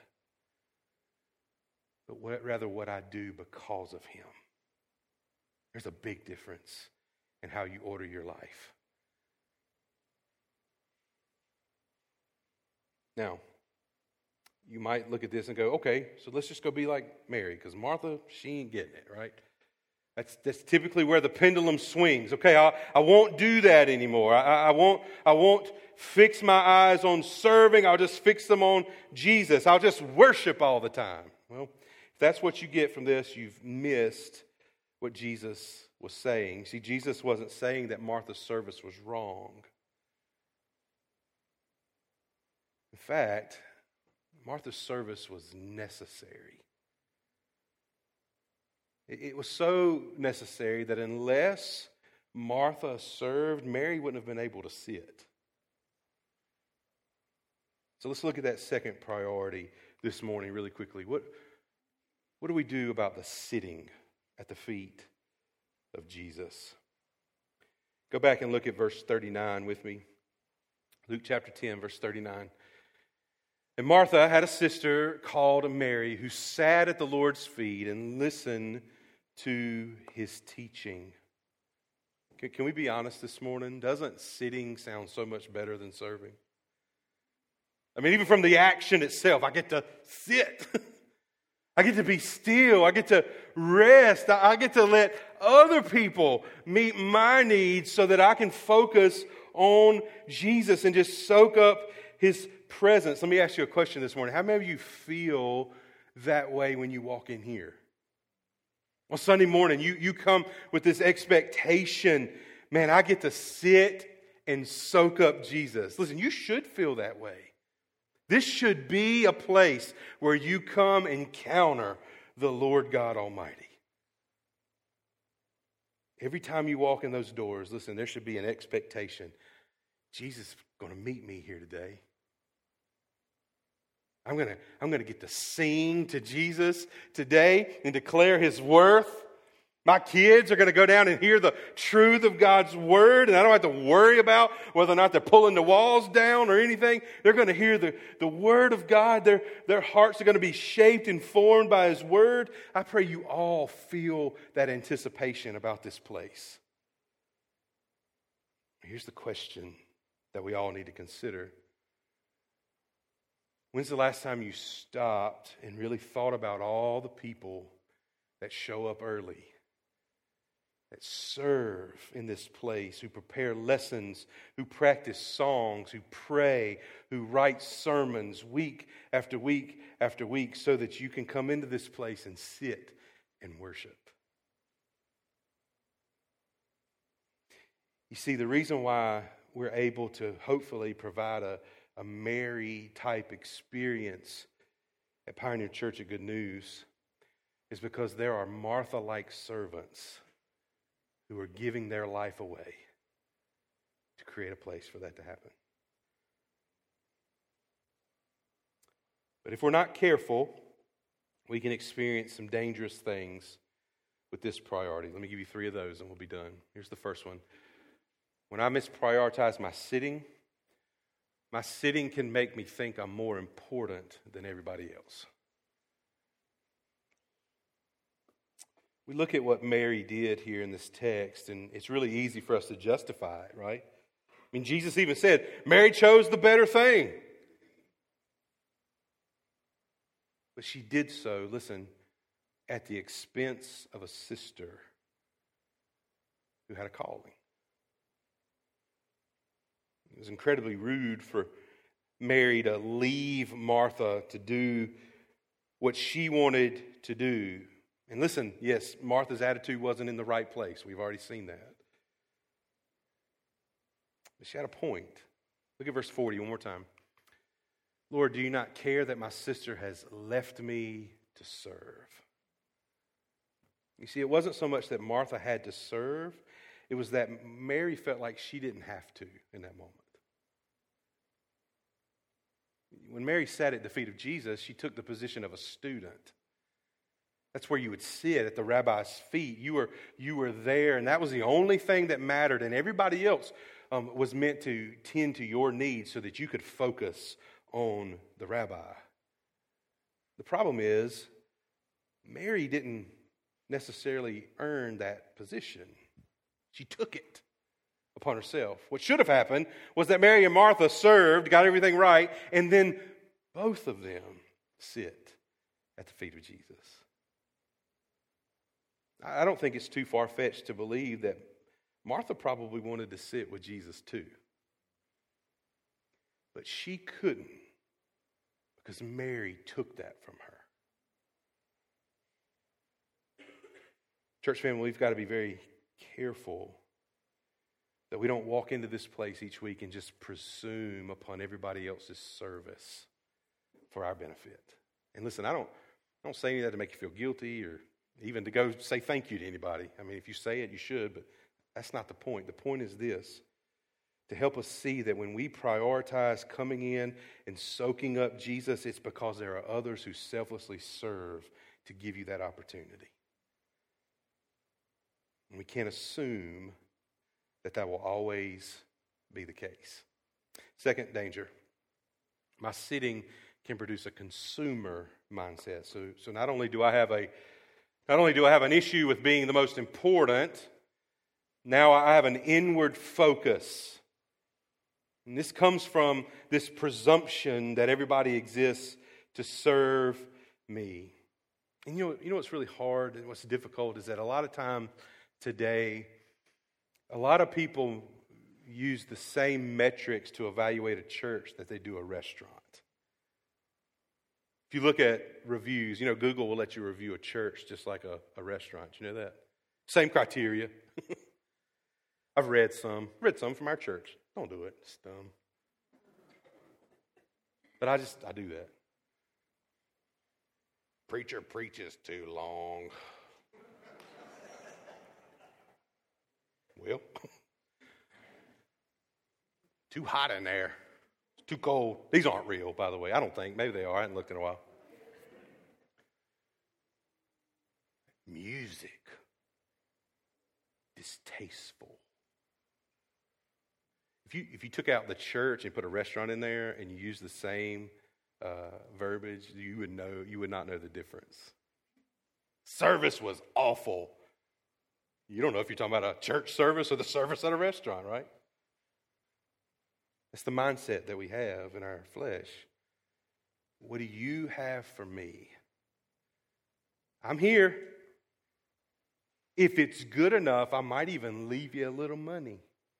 but what, rather what I do because of Him. There's a big difference in how you order your life. Now, you might look at this and go, okay, so let's just go be like Mary, because Martha, she ain't getting it, right? That's, that's typically where the pendulum swings. Okay, I, I won't do that anymore. I, I won't I won't fix my eyes on serving. I'll just fix them on Jesus. I'll just worship all the time. Well, if that's what you get from this, you've missed what Jesus was saying. See, Jesus wasn't saying that Martha's service was wrong. In fact, Martha's service was necessary. It was so necessary that unless Martha served, Mary wouldn't have been able to sit. So let's look at that second priority this morning really quickly. What, what do we do about the sitting at the feet of Jesus? Go back and look at verse thirty-nine with me. Luke chapter ten, verse thirty-nine. And Martha had a sister called Mary who sat at the Lord's feet and listened to his teaching. Can, can we be honest this morning? Doesn't sitting sound so much better than serving? I mean, even from the action itself, I get to sit. I get to be still. I get to rest. I, I get to let other people meet my needs so that I can focus on Jesus and just soak up his presence. Let me ask you a question this morning. How many of you feel that way when you walk in here? On Sunday morning, you, you come with this expectation, man, I get to sit and soak up Jesus. Listen, you should feel that way. This should be a place where you come encounter the Lord God Almighty. Every time you walk in those doors, listen, there should be an expectation. Jesus is going to meet me here today. I'm going to I'm going to get to sing to Jesus today and declare his worth. My kids are going to go down and hear the truth of God's word, and I don't have to worry about whether or not they're pulling the walls down or anything. They're going to hear the, the word of God. Their, their hearts are going to be shaped and formed by his word. I pray you all feel that anticipation about this place. Here's the question that we all need to consider. When's the last time you stopped and really thought about all the people that show up early, that serve in this place, who prepare lessons, who practice songs, who pray, who write sermons week after week after week so that you can come into this place and sit and worship? You see, the reason why we're able to hopefully provide a a Mary-type experience at Pioneer Church of Good News is because there are Martha-like servants who are giving their life away to create a place for that to happen. But if we're not careful, we can experience some dangerous things with this priority. Let me give you three of those and we'll be done. Here's the first one. When I misprioritize my sitting, my sitting can make me think I'm more important than everybody else. We look at what Mary did here in this text, and it's really easy for us to justify it, right? I mean, Jesus even said, Mary chose the better thing. But she did so, listen, at the expense of a sister who had a calling. It was incredibly rude for Mary to leave Martha to do what she wanted to do. And listen, yes, Martha's attitude wasn't in the right place. We've already seen that. But she had a point. Look at verse forty one more time. Lord, do you not care that my sister has left me to serve? You see, it wasn't so much that Martha had to serve. It was that Mary felt like she didn't have to in that moment. When Mary sat at the feet of Jesus, she took the position of a student. That's where you would sit, at the rabbi's feet. You were, you were there, and that was the only thing that mattered. And everybody else um, was meant to tend to your needs so that you could focus on the rabbi. The problem is, Mary didn't necessarily earn that position. She took it. upon herself. What should have happened was that Mary and Martha served, got everything right, and then both of them sit at the feet of Jesus. I don't think it's too far-fetched to believe that Martha probably wanted to sit with Jesus too. But she couldn't because Mary took that from her. Church family, we've got to be very careful that we don't walk into this place each week and just presume upon everybody else's service for our benefit. And listen, I don't, I don't say any of that to make you feel guilty or even to go say thank you to anybody. I mean, if you say it, you should, but that's not the point. The point is this, to help us see that when we prioritize coming in and soaking up Jesus, it's because there are others who selflessly serve to give you that opportunity. And we can't assume that that will always be the case. Second danger, my sitting can produce a consumer mindset. So, so not only do I have a, not only do I have an issue with being the most important, now I have an inward focus. And this comes from this presumption that everybody exists to serve me. And you know, you know what's really hard and what's difficult is that a lot of time today, a lot of people use the same metrics to evaluate a church that they do a restaurant. If you look at reviews, you know, Google will let you review a church just like a, a restaurant. You know that? Same criteria. I've read some, read some from our church. Don't do it. It's dumb. But I just, I do that. Preacher preaches too long. Well, too hot in there. It's too cold. These aren't real, by the way. I don't think. Maybe they are. I haven't looked in a while. Music. Distasteful. If you, if you took out the church and put a restaurant in there and you used the same uh, verbiage, you would know, you would not know the difference. Service was awful. You don't know if you're talking about a church service or the service at a restaurant, right? That's the mindset that we have in our flesh. What do you have for me? I'm here. If it's good enough, I might even leave you a little money.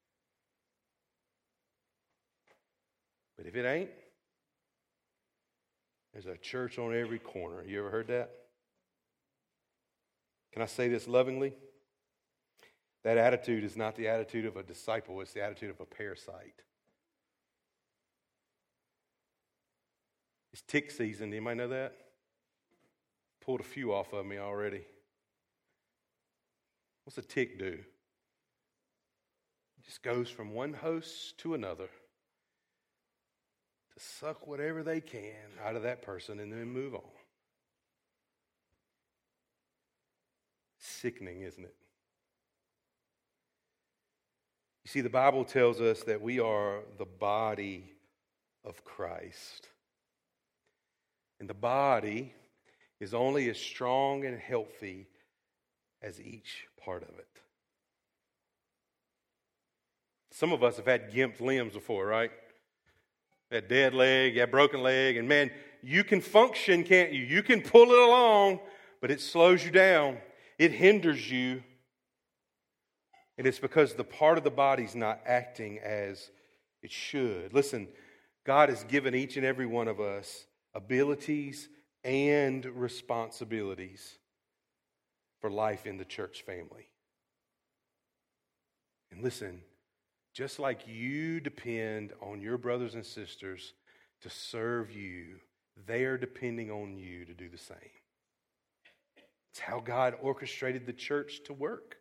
But if it ain't, there's a church on every corner. You ever heard that? Can I say this lovingly? That attitude is not the attitude of a disciple, it's the attitude of a parasite. It's tick season. Anybody know that? Pulled a few off of me already. What's a tick do? It just goes from one host to another to suck whatever they can out of that person and then move on. Sickening, isn't it? You see, the Bible tells us that we are the body of Christ. And the body is only as strong and healthy as each part of it. Some of us have had gimped limbs before, right? That dead leg, that broken leg, and man, you can function, can't you? You can pull it along, but it slows you down. It hinders you. And it's because the part of the body's not acting as it should. Listen, God has given each and every one of us abilities and responsibilities for life in the church family. And listen, just like you depend on your brothers and sisters to serve you, they are depending on you to do the same. It's how God orchestrated the church to work.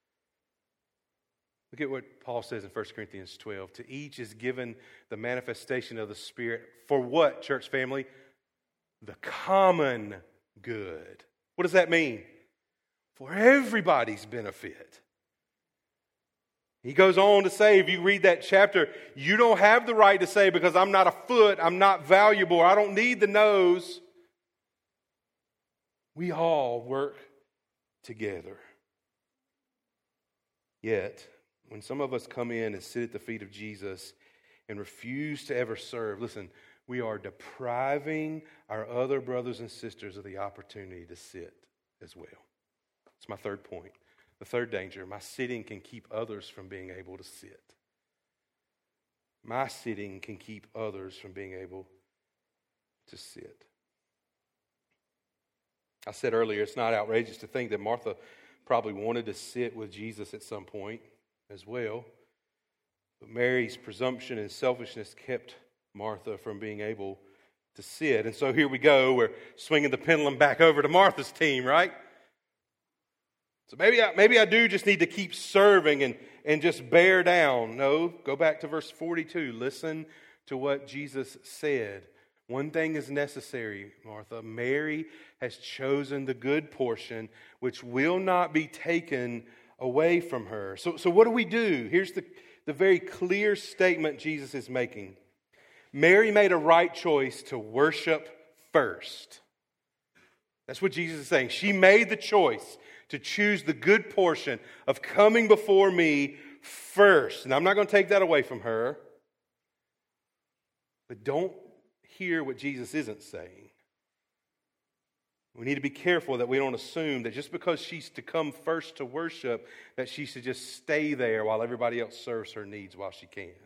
Look at what Paul says in First Corinthians twelve. To each is given the manifestation of the Spirit. For what, church family? The common good. What does that mean? For everybody's benefit. He goes on to say, if you read that chapter, you don't have the right to say, because I'm not a foot, I'm not valuable, I don't need the nose. We all work together. Yet, When some of us come in and sit at the feet of Jesus and refuse to ever serve, listen, we are depriving our other brothers and sisters of the opportunity to sit as well. That's my third point. The third danger, my sitting can keep others from being able to sit. My sitting can keep others from being able to sit. I said earlier, it's not outrageous to think that Martha probably wanted to sit with Jesus at some point as well. But Mary's presumption and selfishness kept Martha from being able to sit. And so here we go, we're swinging the pendulum back over to Martha's team, right? So maybe I, maybe I do just need to keep serving and, and just bear down. No, go back to verse forty-two. Listen to what Jesus said. One thing is necessary, Martha. Mary has chosen the good portion, which will not be taken away from her. So, so what do we do? Here's the, the very clear statement Jesus is making. Mary made a right choice to worship first. That's what Jesus is saying. She made the choice to choose the good portion of coming before me first. And I'm not going to take that away from her. But don't hear what Jesus isn't saying. We need to be careful that we don't assume that just because she's to come first to worship, that she should just stay there while everybody else serves her needs while she can.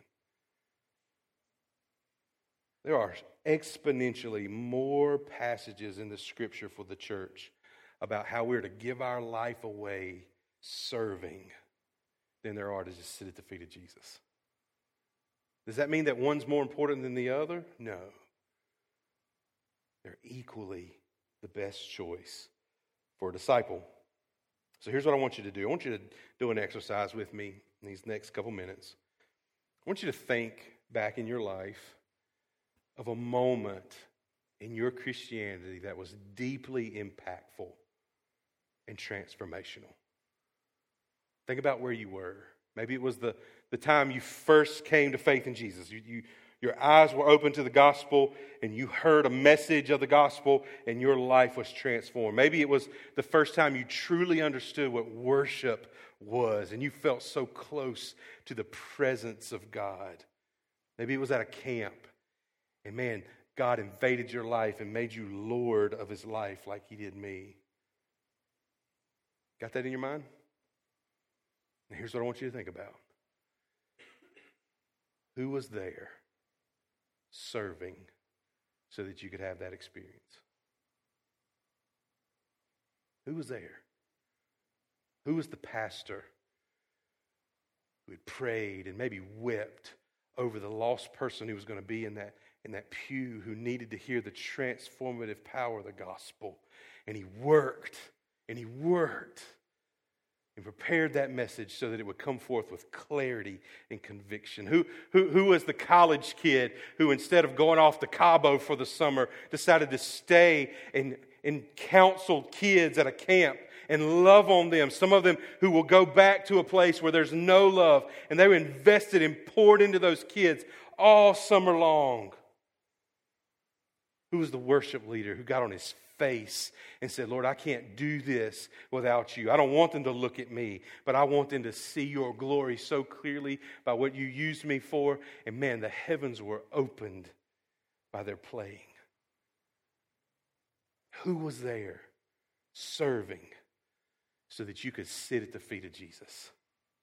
There are exponentially more passages in the Scripture for the church about how we're to give our life away serving than there are to just sit at the feet of Jesus. Does that mean that one's more important than the other? No. They're equally the best choice for a disciple. So here's what I want you to do. I want you to do an exercise with me in these next couple minutes. I want you to think back in your life of a moment in your Christianity that was deeply impactful and transformational. Think about where you were. Maybe it was the, the time you first came to faith in Jesus. You, you, your eyes were open to the gospel and you heard a message of the gospel and your life was transformed. Maybe it was the first time you truly understood what worship was and you felt so close to the presence of God. Maybe it was at a camp and man, God invaded your life and made you Lord of his life like he did me. Got that in your mind? And here's what I want you to think about. Who was there serving so that you could have that experience? Who was there? Who was the pastor who had prayed and maybe wept over the lost person who was going to be in that, in that pew, who needed to hear the transformative power of the gospel? And he worked and he worked and prepared that message so that it would come forth with clarity and conviction. Who, who, who was the college kid who, instead of going off to Cabo for the summer, decided to stay and, and counsel kids at a camp and love on them? Some of them who will go back to a place where there's no love, and they were invested and poured into those kids all summer long. Who was the worship leader who got on his face and said, Lord, I can't do this without you. I don't want them to look at me, but I want them to see your glory so clearly by what you used me for. And man, the heavens were opened by their playing. Who was there serving so that you could sit at the feet of Jesus?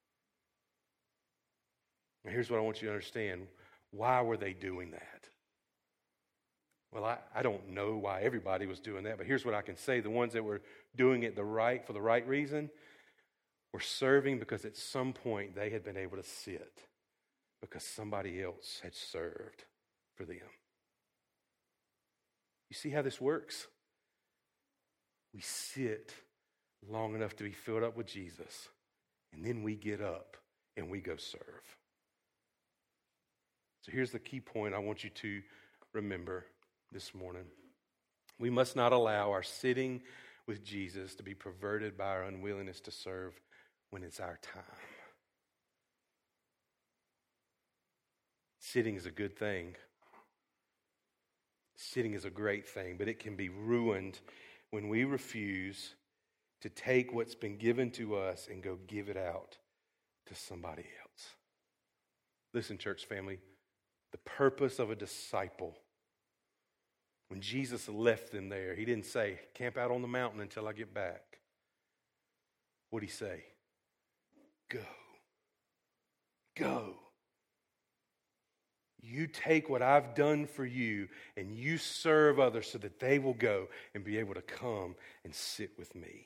And here's what I want you to understand. Why were they doing that? Well, I, I don't know why everybody was doing that, but here's what I can say. The ones that were doing it the right for the right reason were serving because at some point they had been able to sit because somebody else had served for them. You see how this works? We sit long enough to be filled up with Jesus, and then we get up and we go serve. So here's the key point I want you to remember this morning. We must not allow our sitting with Jesus to be perverted by our unwillingness to serve when it's our time. Sitting is a good thing. Sitting is a great thing, but it can be ruined when we refuse to take what's been given to us and go give it out to somebody else. Listen, church family, the purpose of a disciple, when Jesus left them there, he didn't say, camp out on the mountain until I get back. What did he say? Go. Go. You take what I've done for you and you serve others so that they will go and be able to come and sit with me.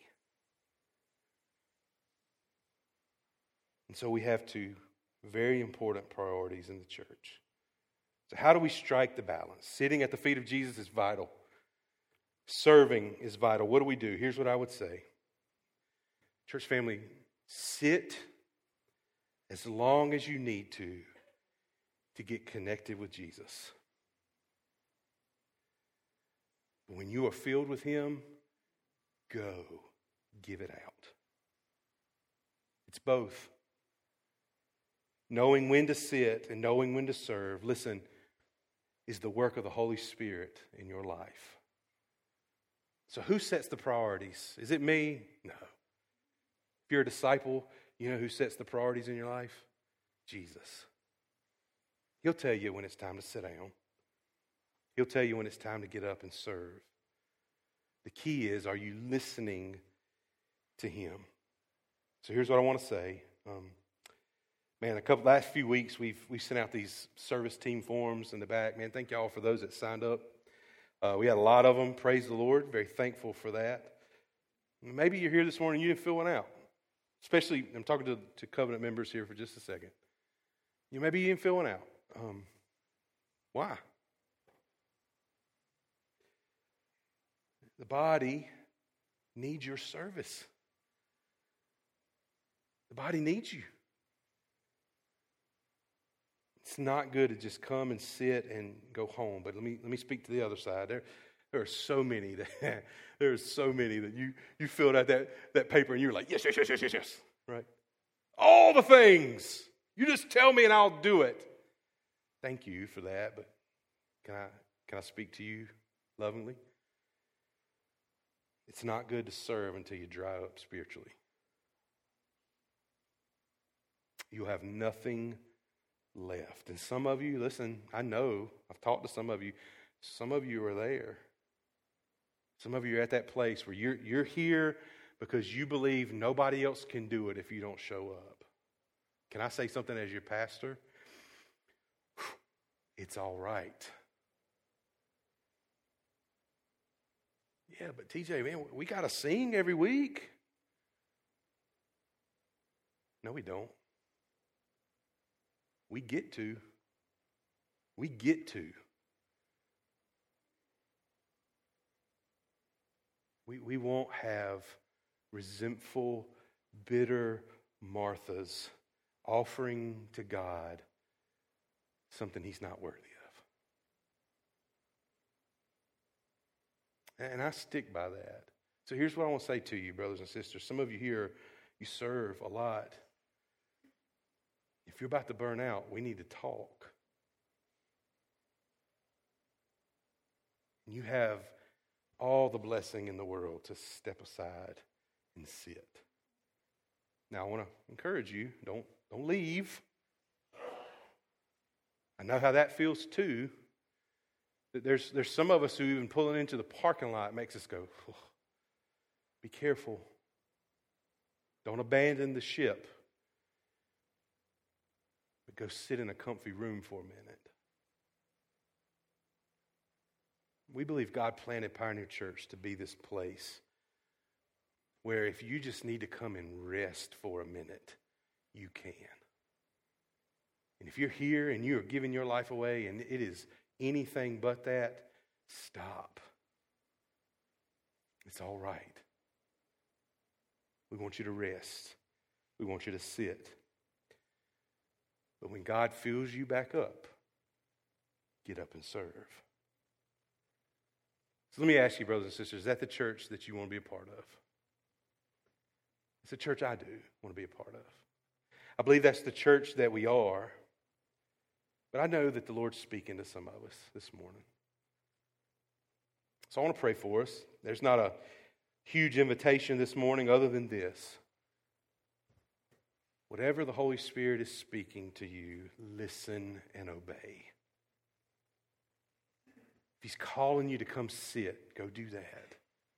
And so we have two very important priorities in the church. So how do we strike the balance? Sitting at the feet of Jesus is vital. Serving is vital. What do we do? Here's what I would say. Church family, sit as long as you need to to get connected with Jesus. But when you are filled with Him, go, give it out. It's both. Knowing when to sit and knowing when to serve, listen, is the work of the Holy Spirit in your life. So who sets the priorities? Is it me? No. If you're a disciple, you know who sets the priorities in your life? Jesus. He'll tell you when it's time to sit down. He'll tell you when it's time to get up and serve. The key is, are you listening to Him? So here's what I want to say. Um, man, a couple last few weeks we've we sent out these service team forms in the back. Man, thank y'all for those that signed up. Uh, we had a lot of them. Praise the Lord. Very thankful for that. Maybe you're here this morning and you didn't fill one out. Especially, I'm talking to, to covenant members here for just a second. You maybe you didn't fill one out. Um, why? The body needs your service. The body needs you. It's not good to just come and sit and go home. But let me let me speak to the other side. There, there are so many that there are so many that you you filled out that, that paper and you're like, yes, yes, yes, yes, yes, yes. Right? All the things. You just tell me and I'll do it. Thank you for that, but can I can I speak to you lovingly? It's not good to serve until you dry up spiritually. You'll have nothing left. And some of you, listen, I know, I've talked to some of you, some of you are there. Some of you are at that place where you're you're here because you believe nobody else can do it if you don't show up. Can I say something as your pastor? It's all right. Yeah, but T J, man, we got to sing every week. No, we don't. We get to. We get to. We, we won't have resentful, bitter Marthas offering to God something He's not worthy of. And I stick by that. So here's what I want to say to you, brothers and sisters. Some of you here, you serve a lot. If you're about to burn out, we need to talk. You have all the blessing in the world to step aside and sit. Now, I want to encourage you, don't, don't leave. I know how that feels too. There's, there's some of us who even pulling into the parking lot makes us go, oh, be careful. Don't abandon the ship. But go sit in a comfy room for a minute. We believe God planted Pioneer Church to be this place where if you just need to come and rest for a minute, you can. And if you're here and you're giving your life away and it is anything but that, stop. It's all right. We want you to rest. We want you to sit. But when God fills you back up, get up and serve. So let me ask you, brothers and sisters, is that the church that you want to be a part of? It's the church I do want to be a part of. I believe that's the church that we are. But I know that the Lord's speaking to some of us this morning. So I want to pray for us. There's not a huge invitation this morning other than this. Whatever the Holy Spirit is speaking to you, listen and obey. If He's calling you to come sit, go do that.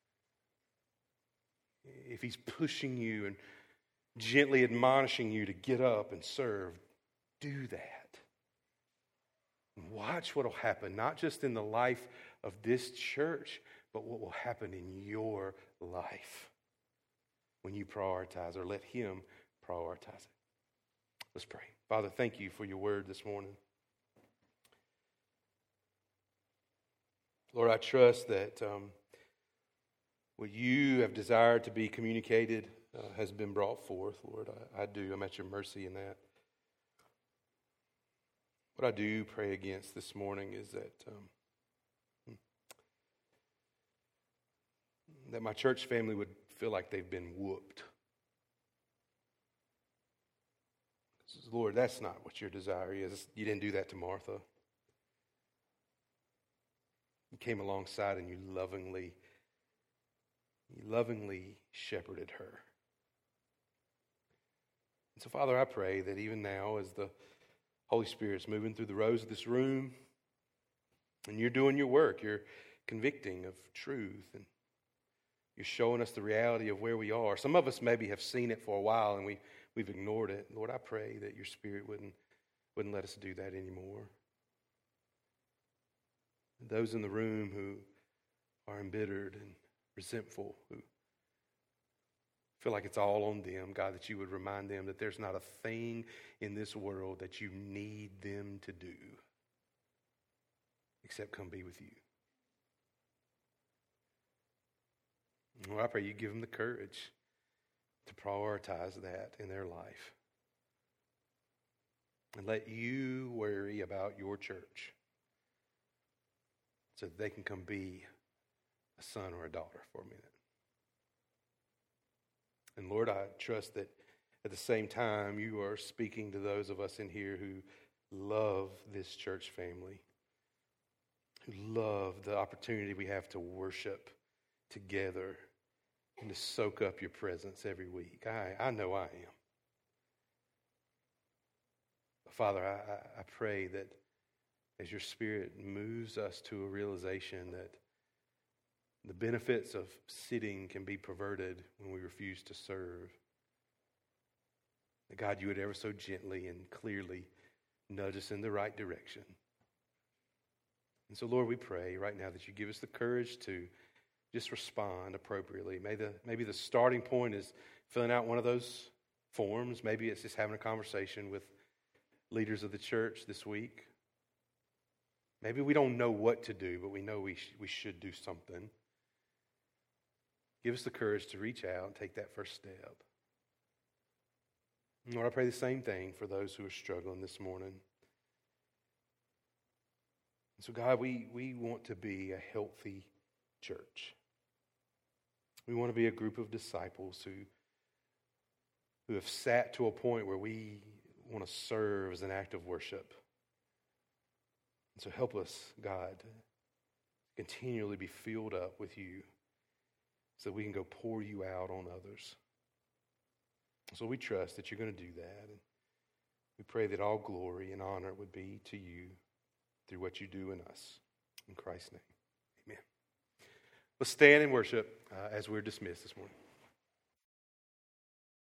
If He's pushing you and gently admonishing you to get up and serve, do that. And watch what will happen, not just in the life of this church, but what will happen in your life when you prioritize, or let Him prioritize it. Let's pray. Father, thank you for your word this morning. Lord, I trust that um, what you have desired to be communicated uh, has been brought forth. Lord, I, I do. I'm at your mercy in that. What I do pray against this morning is that um, that my church family would feel like they've been whooped. Lord, that's not what your desire is. You didn't do that to Martha. You came alongside and you lovingly, you lovingly shepherded her. And so, Father, I pray that even now, as the Holy Spirit's moving through the rows of this room, and you're doing your work, you're convicting of truth, and you're showing us the reality of where we are. Some of us maybe have seen it for a while, and we We've ignored it. Lord, I pray that your Spirit wouldn't, wouldn't let us do that anymore. Those in the room who are embittered and resentful, who feel like it's all on them, God, that you would remind them that there's not a thing in this world that you need them to do except come be with you. Lord, I pray you give them the courage to prioritize that in their life. And let you worry about your church so that they can come be a son or a daughter for a minute. And Lord, I trust that at the same time you are speaking to those of us in here who love this church family, who love the opportunity we have to worship together and to soak up your presence every week. I, I know I am. But Father, I, I pray that as your Spirit moves us to a realization that the benefits of sitting can be perverted when we refuse to serve, that God, you would ever so gently and clearly nudge us in the right direction. And so, Lord, we pray right now that you give us the courage to just respond appropriately. Maybe the, maybe the starting point is filling out one of those forms. Maybe it's just having a conversation with leaders of the church this week. Maybe we don't know what to do, but we know we, sh- we should do something. Give us the courage to reach out and take that first step. And Lord, I pray the same thing for those who are struggling this morning. And so, God, we, we want to be a healthy church. We want to be a group of disciples who, who have sat to a point where we want to serve as an act of worship. And so help us, God, continually be filled up with you so that we can go pour you out on others. So we trust that you're going to do that. And we pray that all glory and honor would be to you through what you do in us. In Christ's name, amen. Let's stand and worship uh, as we're dismissed this morning.